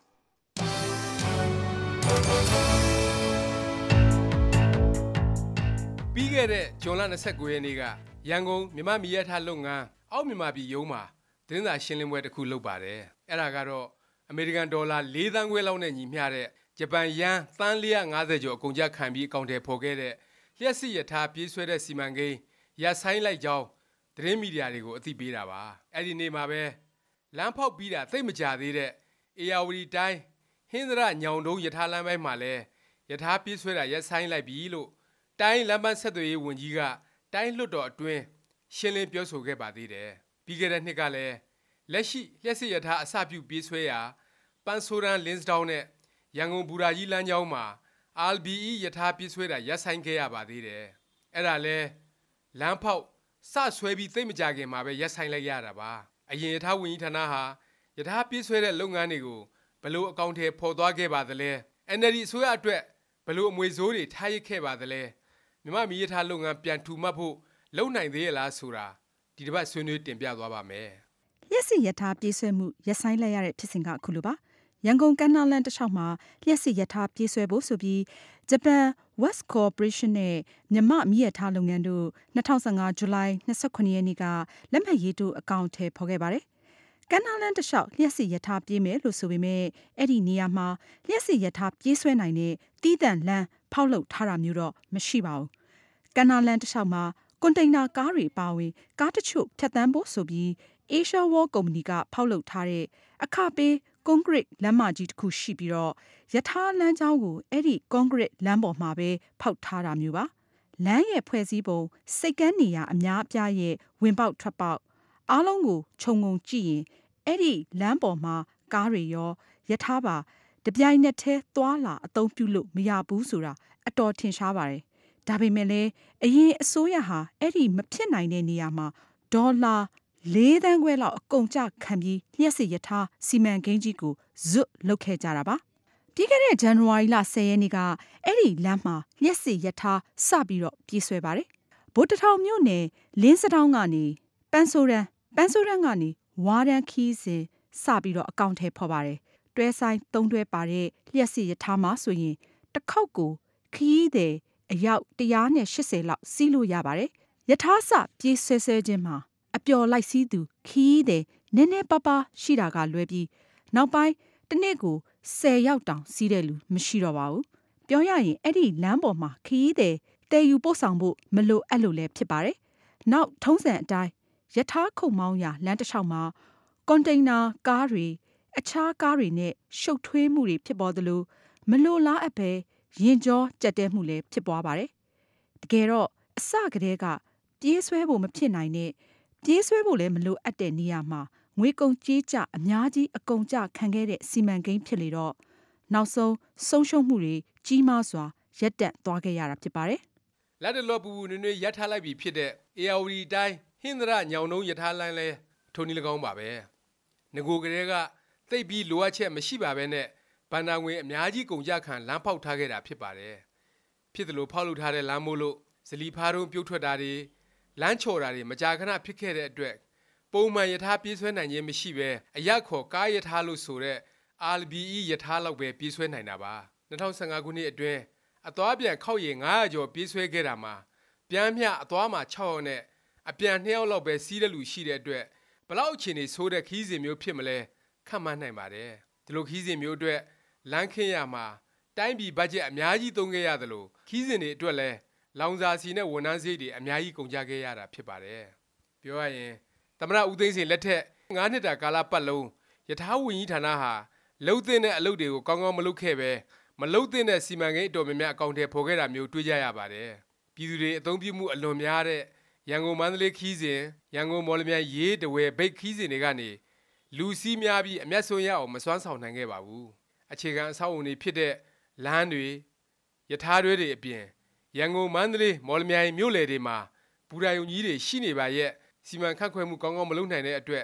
Speaker 12: ပြီးခဲ့တဲ့ဇွန်လ၂၉ရက်နေ့ကရန်ကုန်မြမမီရထားလုပ်ငန်းအောက်မြန်မာပြည်ရုံးမှာသတင်းစာရှင်းလင်းပွဲတစ်ခုလုပ်ပါတယ်အဲ့ဒါကတော့အမေရိကန်ဒေါ်လာ၄သန်းခွဲလောက်နဲ့ညီမျှတဲ့ဂျပန်ယန်းသန်း၄၅၀ကျော်အကုန်ကျခံပြီးအကောင့်ထဲပေါ်ခဲ့တဲ့လျှက်စစ်ရထားပြေးဆွဲတဲ့စီမံကိန်းရပ်ဆိုင်းလိုက်ကြောင်းသတင်းမီဒီယာတွေကိုအသိပေးတာပါအဲ့ဒီနေ့မှာပဲလမ်းဖောက်ပြီးတာသိပ်မကြသေးတဲ့အေယာဝတီတိုင်းဟင်းသရညောင်တုံးရထားလမ်းပိုင်းမှာလဲရထားပြေးဆွဲတာရပ်ဆိုင်းလိုက်ပြီလို့တိုင်းလမ်းပန်းဆက်သွယ်ရေးဝန်ကြီးကတိုင်းလွှတ်တော်အတွင်းရှင်းလင်းပြောဆိုခဲ့ပါသေးတယ်ပြီးခဲ့တဲ့နှစ်ကလည်းလက်ရှိလျှက်စစ်ရထားအစပြုပြေးဆွဲရာပန်းဆိုရန်လင်းစတောင်းနဲ့ရန်ကုန်ဘူရာကြီးလမ်းကြောင်းမှာ အာယ် ဘီ အီ ရထားပြေးဆွဲတာရပ်ဆိုင်ခဲ့ရပါသေးတယ်အဲ့ဒါလဲလမ်းဖောက်စဆွဲပြီးသိမ့်မကြခင်မှာပဲရပ်ဆိုင်လိုက်ရတာပါအရင်ရထားဝန်ကြီးဌာနဟာရထားပြေးဆွဲတဲ့လုပ်ငန်းတွေကိုဘယ်လိုအကောင့်ထဲပေါ်သွားခဲ့ပါသလဲ အန် အယ် ဒီ အစိုးရအတွက်ဘယ်လိုအမွေစိုးတွေထားရခဲ့ပါသလဲမြမမီရထားလုပ်ငန်းပြန်ထူမှတ်ဖို့လုံနိုင်သေးရလားဆိုတာဒီတစ်ပတ်ဆွေးနွေးတင်ပြသွားပါမယ်
Speaker 7: လျှက်စစ်ရထားပြေးဆွဲမှုရပ်ဆိုင်းလိုက်ရတဲ့ဖြစ်စဉ်ကအခုလိုပါရန်ကုန်ကမ်းနားလမ်းတစ်လျှောက်မှာလျှက်စစ်ရထားပြေးဆွဲဖို့ဆိုပြီးဂျပန် West Corporation နဲ့မြန်မာမီရထားလုပ်ငန်းတို့၂၀၁၅ဇူလိုင်၂၈ရက်နေ့ကလက်မှတ်ရေးထိုးအကောင့်ထဲပေါ်ခဲ့ပါတယ်ကမ်းနားလမ်းတစ်လျှောက်လျှက်စစ်ရထားပြေးမယ်လို့ဆိုပေမဲ့အဲ့ဒီနေရာမှာလျှက်စစ်ရထားပြေးဆွဲနိုင်တဲ့တီးတန့်လမ်းဖောက်လုပ်ထားတာမျိုးတော့မရှိပါဘူးကမ်းနားလမ်းတစ်လျှောက်မှာကွန်တိန်နာကားတွေပါဝင်ကားတချို့ဖြတ်တန်းဖို့ဆိုပြီး Asia World ကုမ္ပဏီကဖောက်လုပ်ထားတဲ့အခပေးကွန်ကရစ်လမ်းမကြီးတစ်ခုရှိပြီးတော့ရထားလမ်းကြောင်းကိုအဲ့ဒီကွန်ကရစ်လမ်းပေါ်မှာပဲဖောက်ထားတာမျိုးပါလမ်းရဲ့ဖွဲ့စည်းပုံစိတ်ကန်းနေရအများအပြားရဲ့ဝင်ပေါက်ထွက်ပေါက်အားလုံးကိုခြုံငုံကြည့်ရင်အဲ့ဒီလမ်းပေါ်မှာကားတွေရောရထားပါတပြိုင်နက်တည်းသွားလာအသုံးပြုလို့မရဘူးဆိုတာအတော်ထင်ရှားပါတယ်ဒါပေမဲ့လည်းအရင်အစိုးရဟာအဲ့ဒီမဖြစ်နိုင်တဲ့နေရာမှာဒေါ်လာ၄သန်းခွဲလောက်အကုန်ကျခံပြီးလျှက်စစ်ရထားစီမံကိန်းကြီးကိုဇွတ်လုပ်ခဲ့ကြတာပါပြီးခဲ့တဲ့ဇန်နဝါရီလ၁၀ရက်နေ့ကအဲ့ဒီလမ်းမှာလျှက်စစ်ရထားစပြီးတော့ပြေးဆွဲပါတယ်ဗိုလ်တထောင်မြို့နယ်လင်းစတောင်းကနေပန်းဆိုးရန်ပန်းဆိုးရန်ကနေဝါရန်ခီးစဉ်စပြီးတော့အကောင့်ထဲပေါ်ပါတယ်တွဲဆိုင်သုံးတွဲပါတဲ့လျှက်စစ်ရထားမှာဆိုရင်တစ်ခေါက်ကိုခီးတဲ့အယောက်၁၈၀လောက်စီးလို့ရပါတယ်ရထားစပြေးဆွဲဆွဲခြင်းမှာအပျော်လိုက်စီးသူခီးတဲ့နည်းနည်းပါးပါးရှိတာကလွဲပြီးနောက်ပိုင်းတစ်နေ့ကို၁၀ယောက်တောင်စီးတဲ့လူမရှိတော့ပါဘူးပြောရရင်အဲ့ဒီလမ်းပေါ်မှာခီးတဲ့တဲယူပို့ဆောင်ဖို့မလိုအပ်လို့လည်းဖြစ်ပါတယ်နောက်ထုံးစံအတိုင်းရထားခုံမောင်းရာလမ်းတစ်လျှောက်မှာကွန်တိန်နာကားတွေအခြားကားတွေနဲ့ရှုပ်ထွေးမှုတွေဖြစ်ပေါ်သလိုမလိုလားအပ်ပဲရင်ကြောကြက်တဲမှုလည်းဖြစ်ပွားပါတယ်တကယ်တော့အစကတည်းကပြေးဆွဲဖို့မဖြစ်နိုင်တဲ့ပြေးဆွဲဖို့လည်းမလိုအပ်တဲ့နေရာမှာငွေကုန်ကြေးကျအများကြီးအကုန်ကျခံခဲ့တဲ့စီမံကိန်းဖြစ်လေတော့နောက်ဆုံးဆုံးရှုံးမှုတွေကြီးမားစွာရပ်တန့်သွားခဲ့ရတာဖြစ်ပါတယ်
Speaker 12: လက်တလောပူပူနွေ့နွေ့ရပ်ထားလိုက်ပြီဖြစ်တဲ့အေယာဝတီတိုင်းဟင်းသရညောင်တုံးရထားလမ်းလဲထုံနီ၎င်းပါပဲငကိုကလေးကသိပ်ပြီးလိုအပ်ချက်မရှိပါပဲနဲ့ဘန္တာငွေအများကြီးကုန်ကြခံလမ်းဖောက်ထားခဲ့တာဖြစ်ပါတယ်ဖြစ်သလိုဖောက်လုပ်ထားတဲ့လမ်းမို့လို့ဇလီဖားတုံးပြုတ်ထွက်တာတွေလမ်းချော်တာတွေမကြာခဏဖြစ်ခဲ့တဲ့အတွက်ပုံမှန်ရထားပြေးဆွဲနိုင်ခြင်းမရှိပဲအရက်ခေါ်ကားရထားလို့ဆိုတဲ့ အာယ် ဘီ အီ ရထားလောက်ပဲပြေးဆွဲနိုင်တာပါ၂၀၁၅ခုနှစ်အတွင်းအသွားပြန်ခောက်ရည်၅၀၀ကျော်ပြေးဆွဲခဲ့တာမှာပြန်မျှအသွားမှာ၆ယောက်နဲ့အပြန်၂ယောက်လောက်ပဲစီးတဲ့လူရှိတဲ့အတွက်ဘလောက်အခြေအနေဆိုးတဲ့ခီးစဉ်မျိုးဖြစ်မလဲခန့်မှန်းနိုင်ပါတယ်ဒီလိုခီးစဉ်မျိုးအတွက်လမ်းခင်းရမှာတိုင်းပြည်ဘတ်ဂျက်အများကြီးသုံးခဲ့ရသလိုခီးစဉ်တွေအတွက်လည်းလောင်စာဆီနဲ့ဝန်ထမ်းစရိတ်တွေအများကြီးကုန်ကျခဲ့ရတာဖြစ်ပါတယ်ပြောရရင်သမ္မတဦးသိန်းစိန်လက်ထက်၅နှစ်တာကာလပတ်လုံးယထာဝန်ကြီးဌာနဟာလှုပ်တဲ့အလုပ်တွေကိုကောင်းကောင်းမလုပ်ခဲ့ပဲမလှုပ်တဲ့စီမံကိန်းအတော်များများအကောင့်ထဲပေါ်ခဲ့တာမျိုးတွေ့ကြရပါတယ်ပြည်သူတွေအသုံးပြုမှုအလွန်များတဲ့ရန်ကုန်မန္တလေးခီးစဉ်ရန်ကုန်မော်လမြိုင်ရေးတဝယ်ဘိတ်ခီးစဉ်တွေကနေလူစီးများပြီးအမျက်ဆုံးရအောင်မစွမ်းဆောင်နိုင်ခဲ့ပါဘူးအခြေခံအဆောက်အုံတွေဖြစ်တဲ့လမ်းတွေယထာတွေတွေအပြင်ရန်ကုန်မန္တလေးမော်လမြိုင်မြို့လယ်တွေမှာဘူရာယုံကြီးတွေရှိနေပါရဲ့စီမံခန့်ခွဲမှုကောင်းကောင်းမလုပ်နိုင်တဲ့အတွက်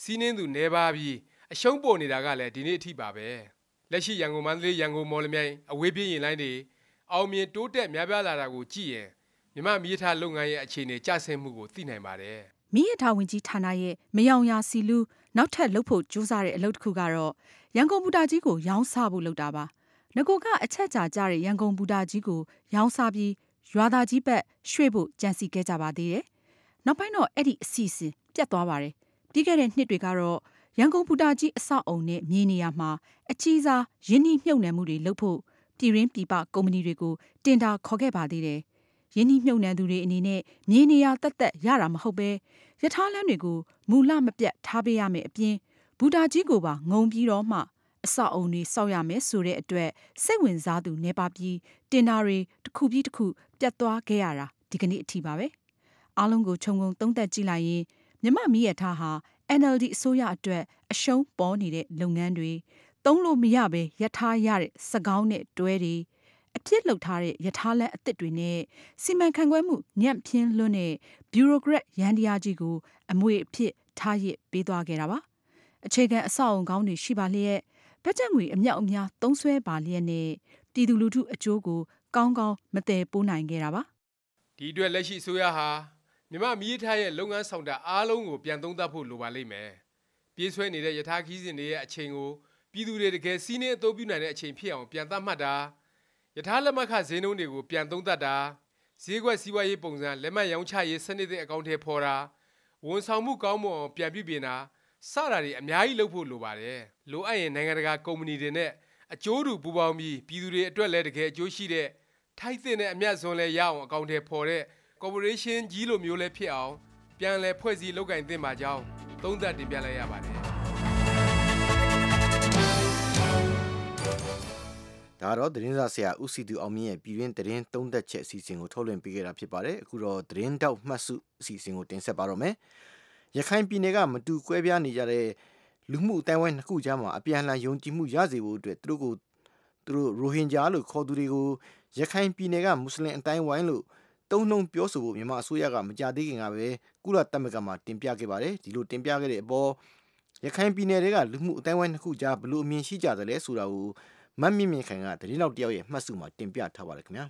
Speaker 12: စီးနှင်းသူနေပါပြီးအရှုံးပေါ်နေတာကလည်းဒီနေ့အထိပါပဲလက်ရှိရန်ကုန်မန္တလေးရန်ကုန်မော်လမြိုင်အဝေးပြေးရင်လိုင်းတွေအောင်မြင်တိုးတက်များပြားလာတာကိုကြည့်ရင်မြမမီးရထားလုပ်ငန်းရဲ့အခြေအနေကျဆင်းမှုကိုသိနိုင်ပါတယ်
Speaker 7: မီးရထားဝင်ကြီးဌာနရဲ့မယောင်ရာစီလူနောက်ထပ်လုပ်ဖို့ကြိုးစားတဲ့အလုပ်တစ်ခုကတော့ရန်ကုန်ဘူတာကြီးကိုရောင်းစားဖို့လုပ်တာပါငကိုကအချက်ကြာကြတဲ့ရန်ကုန်ဘူတာကြီးကိုရောင်းစားပြီးရွာသားကြီးဘက်ရွှေ့ဖို့ကြံစီခဲ့ကြပါသေးတယ်နောက်ပိုင်းတော့အဲ့ဒီအစီအစဉ်ပြတ်သွားပါတယ်ပြီးခဲ့တဲ့နှစ်တွေကတော့ရန်ကုန်ဘူတာကြီးအဆောက်အုံနဲ့မြေနေရာမှာအကြီးစားရင်းနှီးမြှုပ်နှံမှုတွေလုပ်ဖို့ပြည်ရင်းပြည်ပကုမ္ပဏီတွေကိုတင်ဒါခေါ်ခဲ့ပါသေးတယ်ရင်းနှီးမြှုပ်နှံသူတွေအနေနဲ့မြေနေရာတက်တက်ရတာမဟုတ်ပဲရထားလမ်းတွေကိုမူလမပြတ်ထားပေးရမယ်အပြင်ဘူတာကြီးကိုပါငုံပြီးတော့မှအဆောက်အုံတွေစောက်ရမယ်ဆိုတဲ့အတွက်စိတ်ဝင်စားသူနေပါပြီးတင်ဒါတွေတစ်ခုပြီးတစ်ခုပြတ်သွားခဲ့ရတာဒီကနေ့အထိပါပဲအားလုံးကိုခြုံငုံသုံးသပ်ကြည့်လိုက်ရင်မြမမီးရထားဟာ အန် အယ်လ် ဒီ အစိုးရအတွက်အရှုံးပေါ်နေတဲ့လုပ်ငန်းတွေသုံးလို့မရပဲရထားရတဲ့စကောင်းနဲ့တွဲတွေအပြစ်လုပ်ထားတဲ့ရထားလမ်းအသစ်တွေနဲ့စီမံခန့်ခွဲမှုညံ့ဖျင်းလွန်းတဲ့ဘျူရိုကရက်ရန်တရားကြီးကိုအမွေအဖြစ်ထားရစ်ပေးသွားခဲ့တာပါအခြေခံအဆောက်အုံကောင်းတွေရှိပါလျက်ဘတ်ဂျက်ငွေအမြောက်အများသုံးစွဲပါလျက်နဲ့ပြည်သူလူထုအကျိုးကိုကောင်းကောင်းမတည်ပိုးနိုင်ခဲ့တာပါ
Speaker 12: ဒီအတွက်လက်ရှိအစိုးရဟာမြမမီးရထားရဲ့လုပ်ငန်းဆောင်တာအားလုံးကိုပြန်သုံးသပ်ဖို့လိုပါလိမ့်မယ်ပြေးဆွဲနေတဲ့ရထားခီးစဉ်တွေရဲ့အချိန်ကိုပြည်သူတွေတကယ်စီးနှင်းအသုံးပြုနိုင်တဲ့အချိန်ဖြစ်အောင်ပြန်သတ်မှတ်တာရထားလက်မှတ်ခဈေးနှုန်းတွေကိုပြန်သုံးသပ်တာဈေးကွက်စီးပွားရေးပုံစံလက်မှတ်ရောင်းချရေးစနစ်တဲ့အကောင့်ထဲပေါ်တာဝန်ဆောင်မှုကောင်းမွန်အောင်ပြန်ပြုပြင်တာစတာတွေအများကြီးလုပ်ဖို့လိုပါတယ်လိုအပ်ရင်နိုင်ငံတကာကုမ္ပဏီတွေနဲ့အကျိုးတူပူးပေါင်းပြီးပြည်သူတွေအတွက်လည်းတကယ်အကျိုးရှိတဲ့ထိုက်သင့်တဲ့အမြတ်စွန်းလဲရအောင်အကောင့်ထဲပေါ်တဲ့ corporation ကြီးလိုမျိုးလဲဖြစ်အောင်ပြန်လဲဖွဲ့စည်းလုပ်ကင်သင့်ပါကြောင်းသုံးသပ်တင်ပြလိုက်ရပါတယ်
Speaker 2: ဒါတော့သတင်းစာဆရာဦးစီသူအောင်မြင့်ရဲ့ပြည်တွင်းသတင်းသုံးသက်ချက်အစီအစဉ်ကိုထုတ်လွှင့်ပေးခဲ့တာဖြစ်ပါတယ်အခုတော့သတင်းတောက်မှတ်စုအစီအစဉ်ကိုတင်ဆက်ပါတော့မယ်ရခိုင်ပြည်နယ်ကမတူကွဲပြားနေကြတဲ့လူမှုအတိုင်းဝိုင်းနှစ်ခုကြားမှာအပြန်အလှန်ယုံကြည်မှုရစေဖို့အတွက်သူတို့ကိုသူတို့ရိုဟင်ဂျာလို့ခေါ်သူတွေကိုရခိုင်ပြည်နယ်ကမွတ်စလင်အတိုင်းဝိုင်းလို့တုံ့နှုံပြောဆိုဖို့မြန်မာအစိုးရကမကြသေးခင်ကပဲကုလသမဂ္ဂမှာတင်ပြခဲ့ပါတယ်ဒီလိုတင်ပြခဲ့တဲ့အပေါ်ရခိုင်ပြည်နယ်တွေကလူမှုအတိုင်းဝိုင်းနှစ်ခုကြားဘယ်လိုအမြင်ရှိကြသလဲဆိုတာကိုမတ်မြင့်မြင့်ခိုင်ကသတင်းနောက်တယောက်ရဲ့မှတ်စုမှာတင်ပြထားပါတယ်ခင်ဗျာ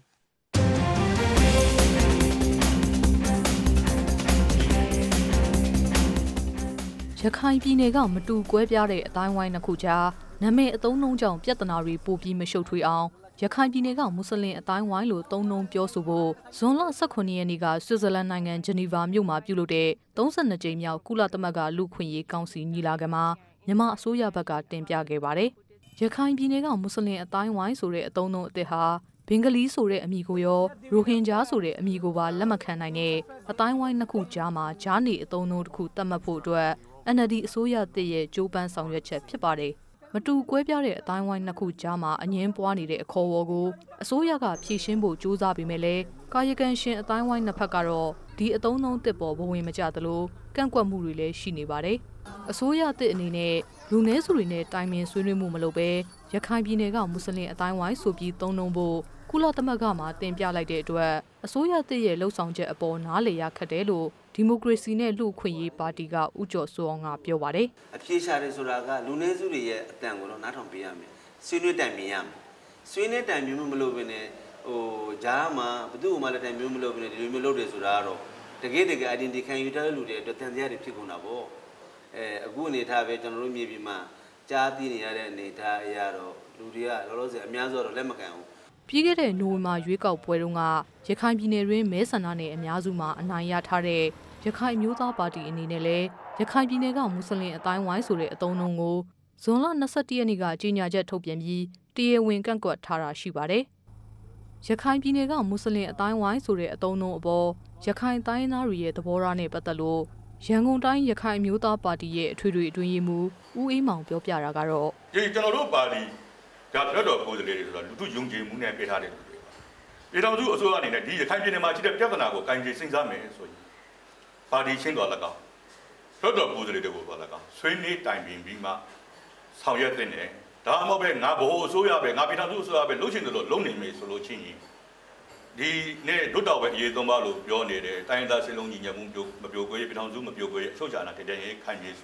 Speaker 17: ရခိုင်ပြည်နယ်ကမတူကွဲပြားတဲ့အတိုင်းဝိုင်းနှစ်ခုကြားနာမည်အသုံးနှုန်းကြောင့်ပြဿနာတွေပိုပြီးမရှုပ်ထွေးအောင်ရခိုင်ပြည်နယ်ကမွတ်စလင်အတိုင်းဝိုင်းလို့သုံးနှုန်းပြောဆိုဖို့ဇွန်လ၁၇ရက်နေ့ကဆွစ်ဇာလန်နိုင်ငံဂျနီဗာမြို့မှာပြုလုပ်တဲ့၃၂ကြိမ်မြောက်ကုလသမဂ္ဂလူ့အခွင့်အရေးကောင်စီညီလာခံမှာမြန်မာအစိုးရဘက်ကတင်ပြခဲ့ပါတယ်ရခိုင်ပြည်နယ်ကမွတ်စလင်အတိုင်းဝိုင်းဆိုတဲ့အသုံးအနှုန်းအသစ်ဟာဘင်္ဂလီဆိုတဲ့အမည်ကိုရောရိုဟင်ဂျာဆိုတဲ့အမည်ကိုပါလက်မခံနိုင်တဲ့အတိုင်းဝိုင်းနှစ်ခုကြားမှာဂျားနေအသုံးအနှုန်းတစ်ခုသတ်မှတ်ဖို့အတွက် အန် အယ်လ် ဒီ အစိုးရတည်ရဲ့ကြိုးပမ်းဆောင်ရွက်ချက်ဖြစ်ပါတယ်မတူကွဲပြားတဲ့အတိုင်းဝိုင်းနှစ်ခုကြားမှာအငင်းပွားနေတဲ့အခေါ်အဝေါ်ကိုအစိုးရကဖြေရှင်းဖို့ကြိုးစားပေမဲ့လည်းကာယကံရှင်အတိုင်းဝိုင်းနှစ်ဖက်ကတော့ဒီအသုံးအနှုန်းတစ်ပေါ်ဘဝင်မကျသလိုကန့်ကွက်မှုတွေလည်းရှိနေပါတယ်အစိုးရတစ်အနေနဲ့လူနည်းစုတွေနဲ့တိုင်ပင်ဆွေးနွေးမှုမလုပ်ဘဲရခိုင်ပြည်နယ်ကမွတ်စလင်အတိုင်းဝိုင်းဆိုပြီးသုံးနှုန်းဖို့ကုလသမဂ္ဂမှာတင်ပြလိုက်တဲ့အတွက်အစိုးရတစ်ရဲ့လှုပ်ဆောင်ချက်အပေါ်နားလည်ရခက်တယ်လို့ဒီမိုကရေစီနဲ့လူ့အခွင့်အရေးပါတီကဦးကျော်စိုးအောင်ကပြောပါတယ်
Speaker 18: အပြေရှာတယ်ဆိုတာကလူနည်းစုတွေရဲ့အတန်ကိုတော့နားထောင်ပေးရမယ်ဆွေးနွေးတိုင်ပင်ရမယ်ဆွေးနွေးတိုင်ပင်မှုမလုပ်ဘဲနဲ့ဟိုဂျားမှာဘသူ့မှလည်းတိုင်ပင်မှုမလုပ်ဘဲနဲ့ဒီလိုမျိုးလုပ်တယ်ဆိုတာကတော့တကယ်တကယ် identity ခံယူထားတဲ့လူတွေအတွက်တန်တရားတွေဖြစ်ကုန်တာပေါ့အဲအခုအနေထားပဲကျွန်တော်တို့မြေပြင်မှာကြားသိနေရတဲ့အနေထားအရာတော့လူတွေကလောလောဆယ်အများစုတော့လက်မခံဘူး
Speaker 17: ပြီးခဲ့တဲ့နိုဝင်ဘာရွေးကောက်ပွဲတုန်းကရခိုင်ပြည်နယ်တွင်းမဲဆန္ဒနယ်အများစုမှာအနိုင်ရထားတဲ့ရခိုင်မျိုးသားပါတီအနေနဲ့လည်းရခိုင်ပြည်နယ်ကမွတ်စလင်အတိုင်းဝိုင်းဆိုတဲ့အသုံးအနှုန်းကိုဇွန်လ၂၁ရက်နေ့ကကြေညာချက်ထုတ်ပြန်ပြီးတရားဝင်ကန့်ကွက်ထားတာရှိပါတယ်။ရခိုင်ပြည်နယ်ကမွတ်စလင်အတိုင်းဝိုင်းဆိုတဲ့အသုံးအနှုန်းအပေါ်ရခိုင်တိုင်းသားတွေရဲ့သဘောထားနဲ့ပတ်သက်လို့ရန်ကုန်တိုင်းရခိုင်မျိုးသားပါတီရဲ့အထွေထွေအတွင်းရေးမှူးဦးအေးမောင်ပြောပြတာကတော့
Speaker 19: ဒီကျွန်တော်တို့ပါတီဒါပြတော်ကိုယ်စားလှယ်တွေဆိုတာလူထုယုံကြည်မှုနဲ့ပေးထားတဲ့လူတွေ။ပြည်တော်စုအစိုးရအနေနဲ့ဒီရခိုင်ပြည်နယ်မှာရှိတဲ့ပြဿနာကိုကင်ကြည်စဉ်းစားမယ်ဆိုရင်ပါတီချင်းတော်၎င်းပြတော်ကိုယ်စားလှယ်တွေကိုတော်၎င်းဆွေးနွေးတိုင်ပင်ပြီးမှဆောင်ရွက်တဲ့နေဒါမှမဟုတ်ပဲငါဘ ਹੁ အစိုးရပဲငါပြည်တော်စုအစိုးရပဲလှုပ်ရှင်တယ်လို့လုံးနေမယ်ဆိုလို့ချင်းဒီနေ့လွတ်တော်ပဲအရေးသုံးပါလို့ပြောနေတယ်တိုင်းသားစင်းလုံးညီညွတ်မှုမပြိုကွဲပြည်တော်စုမပြိုကွဲအချုပ်ချာနာတည်တဲ့ခိုင်ကြီးဆို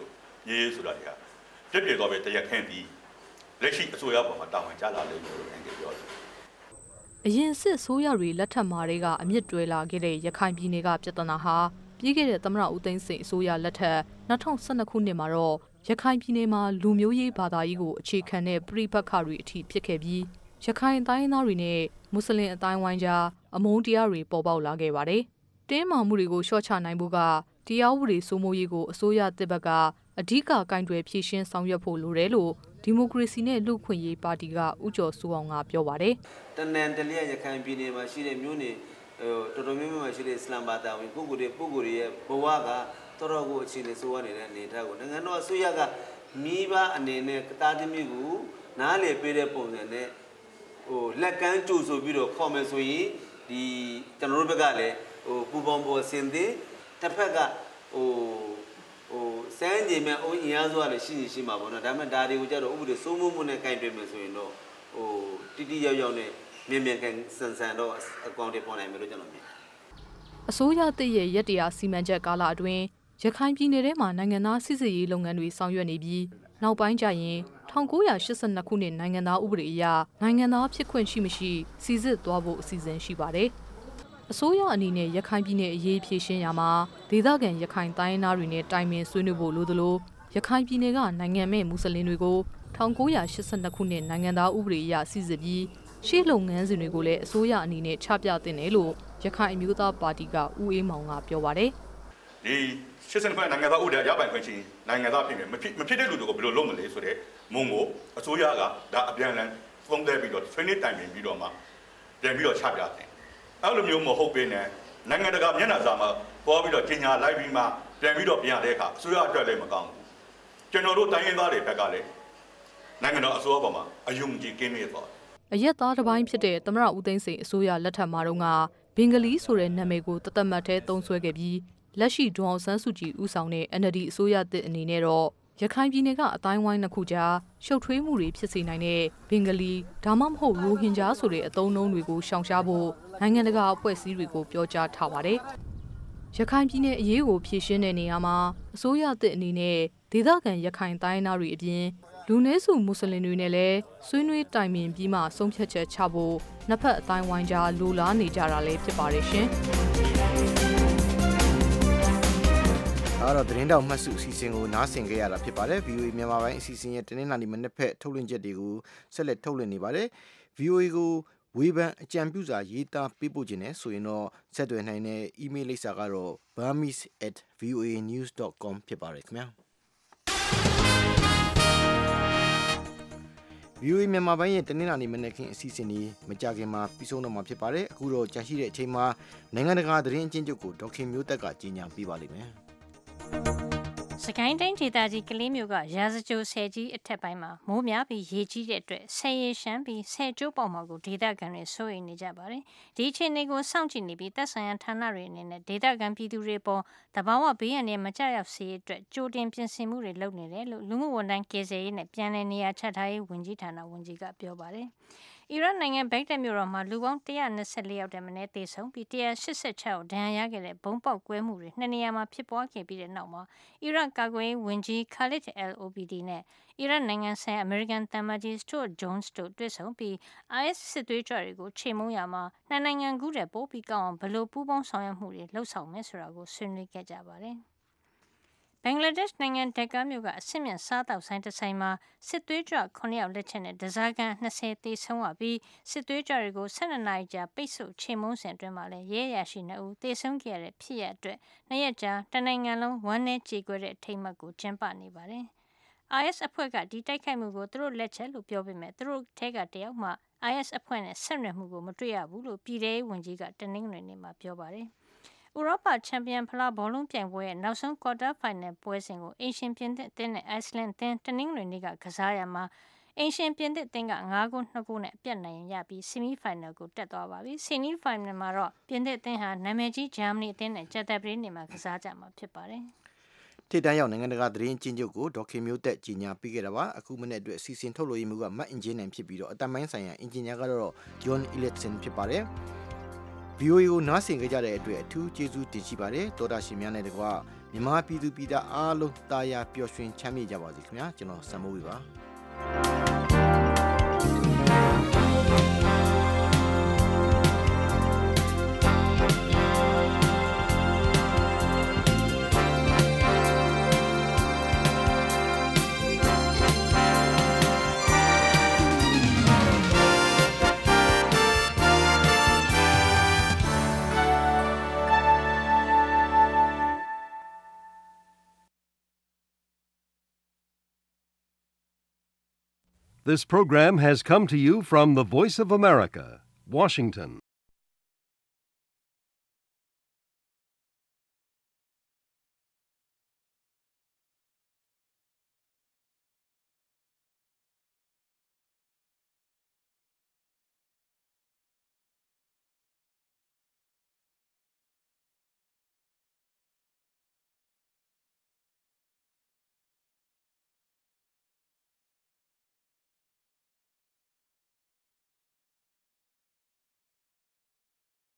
Speaker 19: ရေးဆိုတာတွေကပြည့်ပြည့်တော့ပဲတရားခန့်ပြီးလက်ရှိအစိုးရပေါ်မှာတာဝန်ကျလာလိမ့်မယ်လို့အန်ကပြောတယ်
Speaker 17: အရင်စစ်ဆိုးရတွေလက်ထက်မှာတွေကအမြင့်တွဲလာခဲ့တဲ့ရခိုင်ပြည်နယ်ကပြဿနာဟာပြီးခဲ့တဲ့သမ္မတဦးသိန်းစိန်အစိုးရလက်ထက်၂၀၁၂ခုနှစ်မှာတော့ရခိုင်ပြည်နယ်မှာလူမျိုးရေးဘာသာရေးကိုအခြေခံတဲ့ပြိပက္ခတွေအထိဖြစ်ခဲ့ပြီးရခိုင်တိုင်းသားတွေနဲ့မွတ်စလင်အတိုင်းဝိုင်းကြားအမုန်းတရားတွေပေါ်ပေါက်လာခဲ့ပါတယ်။တင်းမာမှုတွေကိုလျှော့ချနိုင်ဖို့ကတရားဥပဒေစိုးမိုးရေးကိုအစိုးရတစ်ဘက်ကအဓိကကင်တွယ်ဖြည့်ရှင်းဆောင်ရွက်ဖို့လိုတယ်လို့ဒီမိုကရေစီနဲ့လူ့ခွင့်ရေးပါတီကဦးကျော်စိုးအောင်ကပြောပါတယ်
Speaker 18: ။တနန်တလျက်ရခိုင်ပြည်နယ်မှာရှိတဲ့မြို့နယ်ဟိုတော်တော်များများမှာရှိတဲ့အစ္စလာမ်ဘာသာဝင်ပုဂ္ဂိုလ်တွေပုဂ္ဂိုလ်တွေရဲ့ဘဝကတော်တော်ကိုအခြေအနေဆိုးရနေတဲ့အနေအထားကိုနိုင်ငံတော်အစိုးရကမိဘအနေနဲ့တာသမီကိုနားလည်ပေးတဲ့ပုံစံနဲ့ဟိုလက်ကမ်းကြိုဆိုပြီးတော့ခေါ်မယ်ဆိုရင်ဒီကျွန်တော်တို့ဘက်ကလည်းဟိုပူပေါင်းပေါ်ဆင်သည်တစ်ဖက်ကဟိုဟိုစမ်းကြည့်မဲ့အင်အားစုကလည်းရှိရှိမှာပေါ့နော်ဒါပေမဲ့ဒါတွေကိုကြတော့ဥပဒေစိုးမိုးမှုနဲ့ကင်တွယ်မယ်ဆိုရင်တော့ဟိုတိတိယောက်ယောက်နဲ့မြင်မြင်ကန်ဆန်ဆန်တော့အကောင့်တွေပေါ်နိုင်မယ်လို့ကျွန်တော်မြင်
Speaker 17: အစိုးရတည်ရဲ့ရက်တရားစီမံချက်ကာလအတွင်းရခိုင်ပြည်နယ်ထဲမှာနိုင်ငံသားစစ်ဆေးရေးလုပ်ငန်းတွေဆောင်ရွက်နေပြီးနောက်ပိုင်းကျရင်၁၉၈၂ခုနှစ်နိုင်ငံသားဥပဒေအရနိုင်ငံသားဖြစ်ခွင့်ရှိမရှိစီစစ်သွားဖို့အစီအစဉ်ရှိပါတယ်။အစိုးရအနေနဲ့ရခိုင်ပြည်နယ်အရေးဖြေရှင်းရမှာဒေသခံရခိုင်တိုင်းသားတွေနဲ့တိုင်ပင်ဆွေးနွေးဖို့လိုသလိုရခိုင်ပြည်နယ်ကနိုင်ငံမဲ့မွတ်စလင်တွေကို၁၉၈၂ခုနှစ်နိုင်ငံသားဥပဒေအရစီစစ်ပြီးရှေ့လုပ်ငန်းစဉ်တွေကိုလည်းအစိုးရအနေနဲ့ချပြသင့်တယ်လို့ရခိုင်အမျိုးသားပါတီကဦးအေးမောင်ကပြောပါတယ်
Speaker 19: ။ဒီရှစ်စင်ခွင့်နိုင်ငံသားဥပဒေရပိုင်ခွင့်ချင်းနိုင်ငံသားဖြစ်မယ်မဖြစ်မဖြစ်တဲ့လူတွေကိုဘယ်လိုလုပ်မလဲဆိုတဲ့မုံကိုအစိုးရကဒါအပြန်အလှန်သုံးသပ်ပြီးတော့ training တိုင်ပင်ပြီးတော့မှပြန်ပြီးတော့ချပြတယ်။အဲ့လိုမျိုးမဟုတ်ပေနဲ့နိုင်ငံတကာမျက်နှာစာမှာပေါ်ပြီးတော့ကြီးညာလိုက်ပြီးမှပြန်ပြီးတော့ပြန်ရတဲ့အခါအစိုးရအတွက်လည်းမကောင်းဘူး။ကျွန်တော်တို့တိုင်းရင်းသားတွေဘက်ကလည်းနိုင်ငံတော်အစိုးရပေါ်မှာအယုံကြည်ကင်းနေသွား
Speaker 17: အရက်သားတစ်ပိုင်းဖြစ်တဲ့သမ္မတဦးသိန်းစိန်အစိုးရလက်ထက်မှာတော့ကဘင်္ဂလီဆိုတဲ့နာမည်ကိုတသက်မှတ်ထဲသုံးစွဲခဲ့ပြီးလက်ရှိဒေါ်အောင်ဆန်းစုကြည်ဦးဆောင်တဲ့ N L D အစိုးရသစ်အနေနဲ့တော့ရခိုင်ပြည်နယ်ကအတိုင်းဝိုင်းနှစ်ခုကြားရှုပ်ထွေးမှုတွေဖြစ်စေနိုင်တဲ့ဘင်္ဂလီဒါမှမဟုတ်ရိုဟင်ဂျာဆိုတဲ့အသုံးအနှုန်းတွေကိုရှောင်ရှားဖို့နိုင်ငံတကာအဖွဲ့အစည်းတွေကိုပြောကြားထားပါတယ်။ရခိုင်ပြည်နယ်အရေးကိုဖြေရှင်းတဲ့နေရာမှာအစိုးရသစ်အနေနဲ့ဒေသခံရခိုင်တိုင်းသားတွေအပြင်လူနည်းစုမွတ်စလင်တွေနဲ့လည်းဆွေးနွေးတိုင်ပင်ပြီးမှဆုံးဖြတ်ချက်ချဖို့နှစ်ဖက်အတိုင်းဝိုင်းကြားလိုလားနေကြတာလည်းဖြစ်ပါတယ်ရှင်။
Speaker 2: အဲ့တော့သတင်းတောက်မှတ်စုအစီအစဉ်ကိုနားဆင်ကြရတာဖြစ်ပါတယ် V O A မြန်မာပိုင်းအစီအစဉ်ရဲ့တနင်္လာနေ့မနေ့ဖက်ထုတ်လွှင့်ချက်တွေကိုဆက်လက်ထုတ်လွှင့်နေပါတယ် V O A ကိုဝေဖန်အကြံပြုစာရေးသားပေးပို့ခြင်းနဲ့ဆိုရင်တော့ဆက်သွယ်နိုင်တဲ့ email လိပ်စာကတော့ burmese at voa news dot com ဖြစ်ပါတယ်ခင်ဗျာV O A မြန်မာပိုင်းရဲ့တနင်္လာနေ့မနေ့ခင်းအစီအစဉ်นี้မကြခင်မှာပြီးဆုံးတော့မှာဖြစ်ပါတယ်အခုတော့ကြာရှိတဲ့အချိန်မှာနိုင်ငံတကာသတင်းအကျဉ်းချုပ်ကိုဒေါက်ခင်မျိုးသက်ကကြီးညာပေးပါလိမ့်မယ်
Speaker 3: စကိုင်းတိုင်းဒေသကြီးကလေးမျိုးကရာဇကြိုဆယ်ကြီးအထက်ပိုင်းမှာမိုးများပြီးရေကြီးတဲ့အတွက်ဆယ်ရီရှမ်းပြီးဆယ်ကျိုးပေါက်မှာကိုဒေသခံတွေစိုးရိမ်နေကြပါတယ်။ဒီအခြေအနေကိုစောင့်ကြည့်နေပြီးသက်ဆိုင်ရာဌာနတွေအနေနဲ့ဒေသခံပြည်သူတွေပေါ်တဘာဝဘေးရန်တွေမကြောက်ရောက်စေအတွက်ကြိုတင်ပြင်ဆင်မှုတွေလုပ်နေတယ်လို့လူမှုဝန်ထမ်းကေဇယ်ရေးနဲ့ပြည်내နေရာချထားရေးဝန်ကြီးဌာနဝန်ကြီးကပြောပါတယ်။အီရတ်နိုင်ငံဘက်တက်မြို့တော်မှာလူပေါင်းone hundred twenty-fourယောက်တည်းမင်းသေဆုံးပြီးone hundred eighty-sixယောက်ဒဏ်ရာရခဲ့တဲ့ဘုံပေါက်ကွဲမှုတွေနှစ်နေရာမှာဖြစ်ပွားခဲ့ပြီးတဲ့နောက်မှာအီရတ်ကာကွယ်ရေးဝန်ကြီး Khalid al-Obadi နဲ့အီရတ်နိုင်ငံဆိုင်ရာအမေရိကန်တမန်ကြီး Stuart Jones တို့တွေ့ဆုံပြီး I S စစ်သွေးကြွတွေကိုချေမှုန်းရမှာနှစ်နိုင်ငံကူးတဲ့ပို့ပြီးကောင်းအောင်ဘယ်လိုပူးပေါင်းဆောင်ရွက်မှုတွေလှုပ်ဆောင်မယ်ဆိုတာကိုဆွေးနွေးခဲ့ကြပါတယ်။ဘင်္ဂလားဒေ့ရှ်နိုင်ငံဒက္ကာမြို့ကအဆင့်မြင့်စားတောက်ဆိုင်တစ်ဆိုင်မှာစစ်သွေးကြွnineယောက်လက်ချက်နဲ့ဒဇာကန်twentyသေဆုံးရပြီးစစ်သွေးကြွတွေကိုtwelveနာရီကြာပိတ်ဆို့ချေမှုန်းစဉ်အတွင်းမှာလည်းရဲရရှိtwoဦးသေဆုံးခဲ့ရတဲ့ဖြစ်ရပ်အတွက်နှစ်ရက်ကြာတနိုင်ငံလုံးဝမ်းနည်းကြေကွဲတဲ့အထိမ်းအမှတ်ကိုကျင်းပနေပါတယ်။ I S အဖွဲ့ကဒီတိုက်ခိုက်မှုကိုသူတို့လက်ချက်လို့ပြောပေမဲ့သူတို့ထဲကတယောက်မှ I S အဖွဲ့နဲ့ဆက်နွယ်မှုကိုမတွေ့ရဘူးလို့ပြည်ထောင်စုဝန်ကြီးကတနင်္ဂနွေနေ့မှာပြောပါတယ်။ဥရောပချန်ပီယံဖလားဘောလုံးပြိုင်ပွဲရဲ့နောက်ဆုံးကွာတာဖိုင်နယ်ပွဲစဉ်ကိုအင်ရှင်ပြင်သစ်အသင်းနဲ့အိုက်စလန်အသင်းတနင်္ဂနွေနေ့ကကစားရမှာအင်ရှင်ပြင်သစ်အသင်းကfive goal two goalနဲ့အပြတ်နိုင်ရပြီးဆီမီဖိုင်နယ်ကိုတက်သွားပါပြီ။ဆီမီဖိုင်နယ်မှာတော့ပြင်သစ်အသင်းဟာနာမည်ကြီးဂျာမနီအသင်းနဲ့ကြာသပတေးနေ့မှာကစားကြမှာဖြစ်ပါတယ်
Speaker 2: ။ထိပ်တန်းရောက်နိုင်ငံတကာသတင်းအကျဉ်းချုပ်ကိုဒေါက်ခင်မျိုးသက်ကြီးညာပေးခဲ့တာပါအခုမနေ့အတွက်စီစဉ်ထုတ်လို့ရမှုကမတ်အင်ဂျင်နိုင်ဖြစ်ပြီးတော့အတမိုင်းဆိုင်ရာအင်ဂျင်နီယာကတော့ John Ellison ဖြစ်ပါတယ်။ V O A ကိုနားဆင်ကြတဲ့အတွက်အထူးကျေးဇူးတင်ရှိပါတယ်တောတာရှင်များနဲ့တကွမြန်မာပြည်သူပြည်သားအားလုံးတာယာပျော်ရွှင်ချမ်းမြေ့ကြပါစေခင်ဗျာကျွန်တော်စံမိုးဝေပါ
Speaker 1: This program has come to you from the Voice of America, Washington.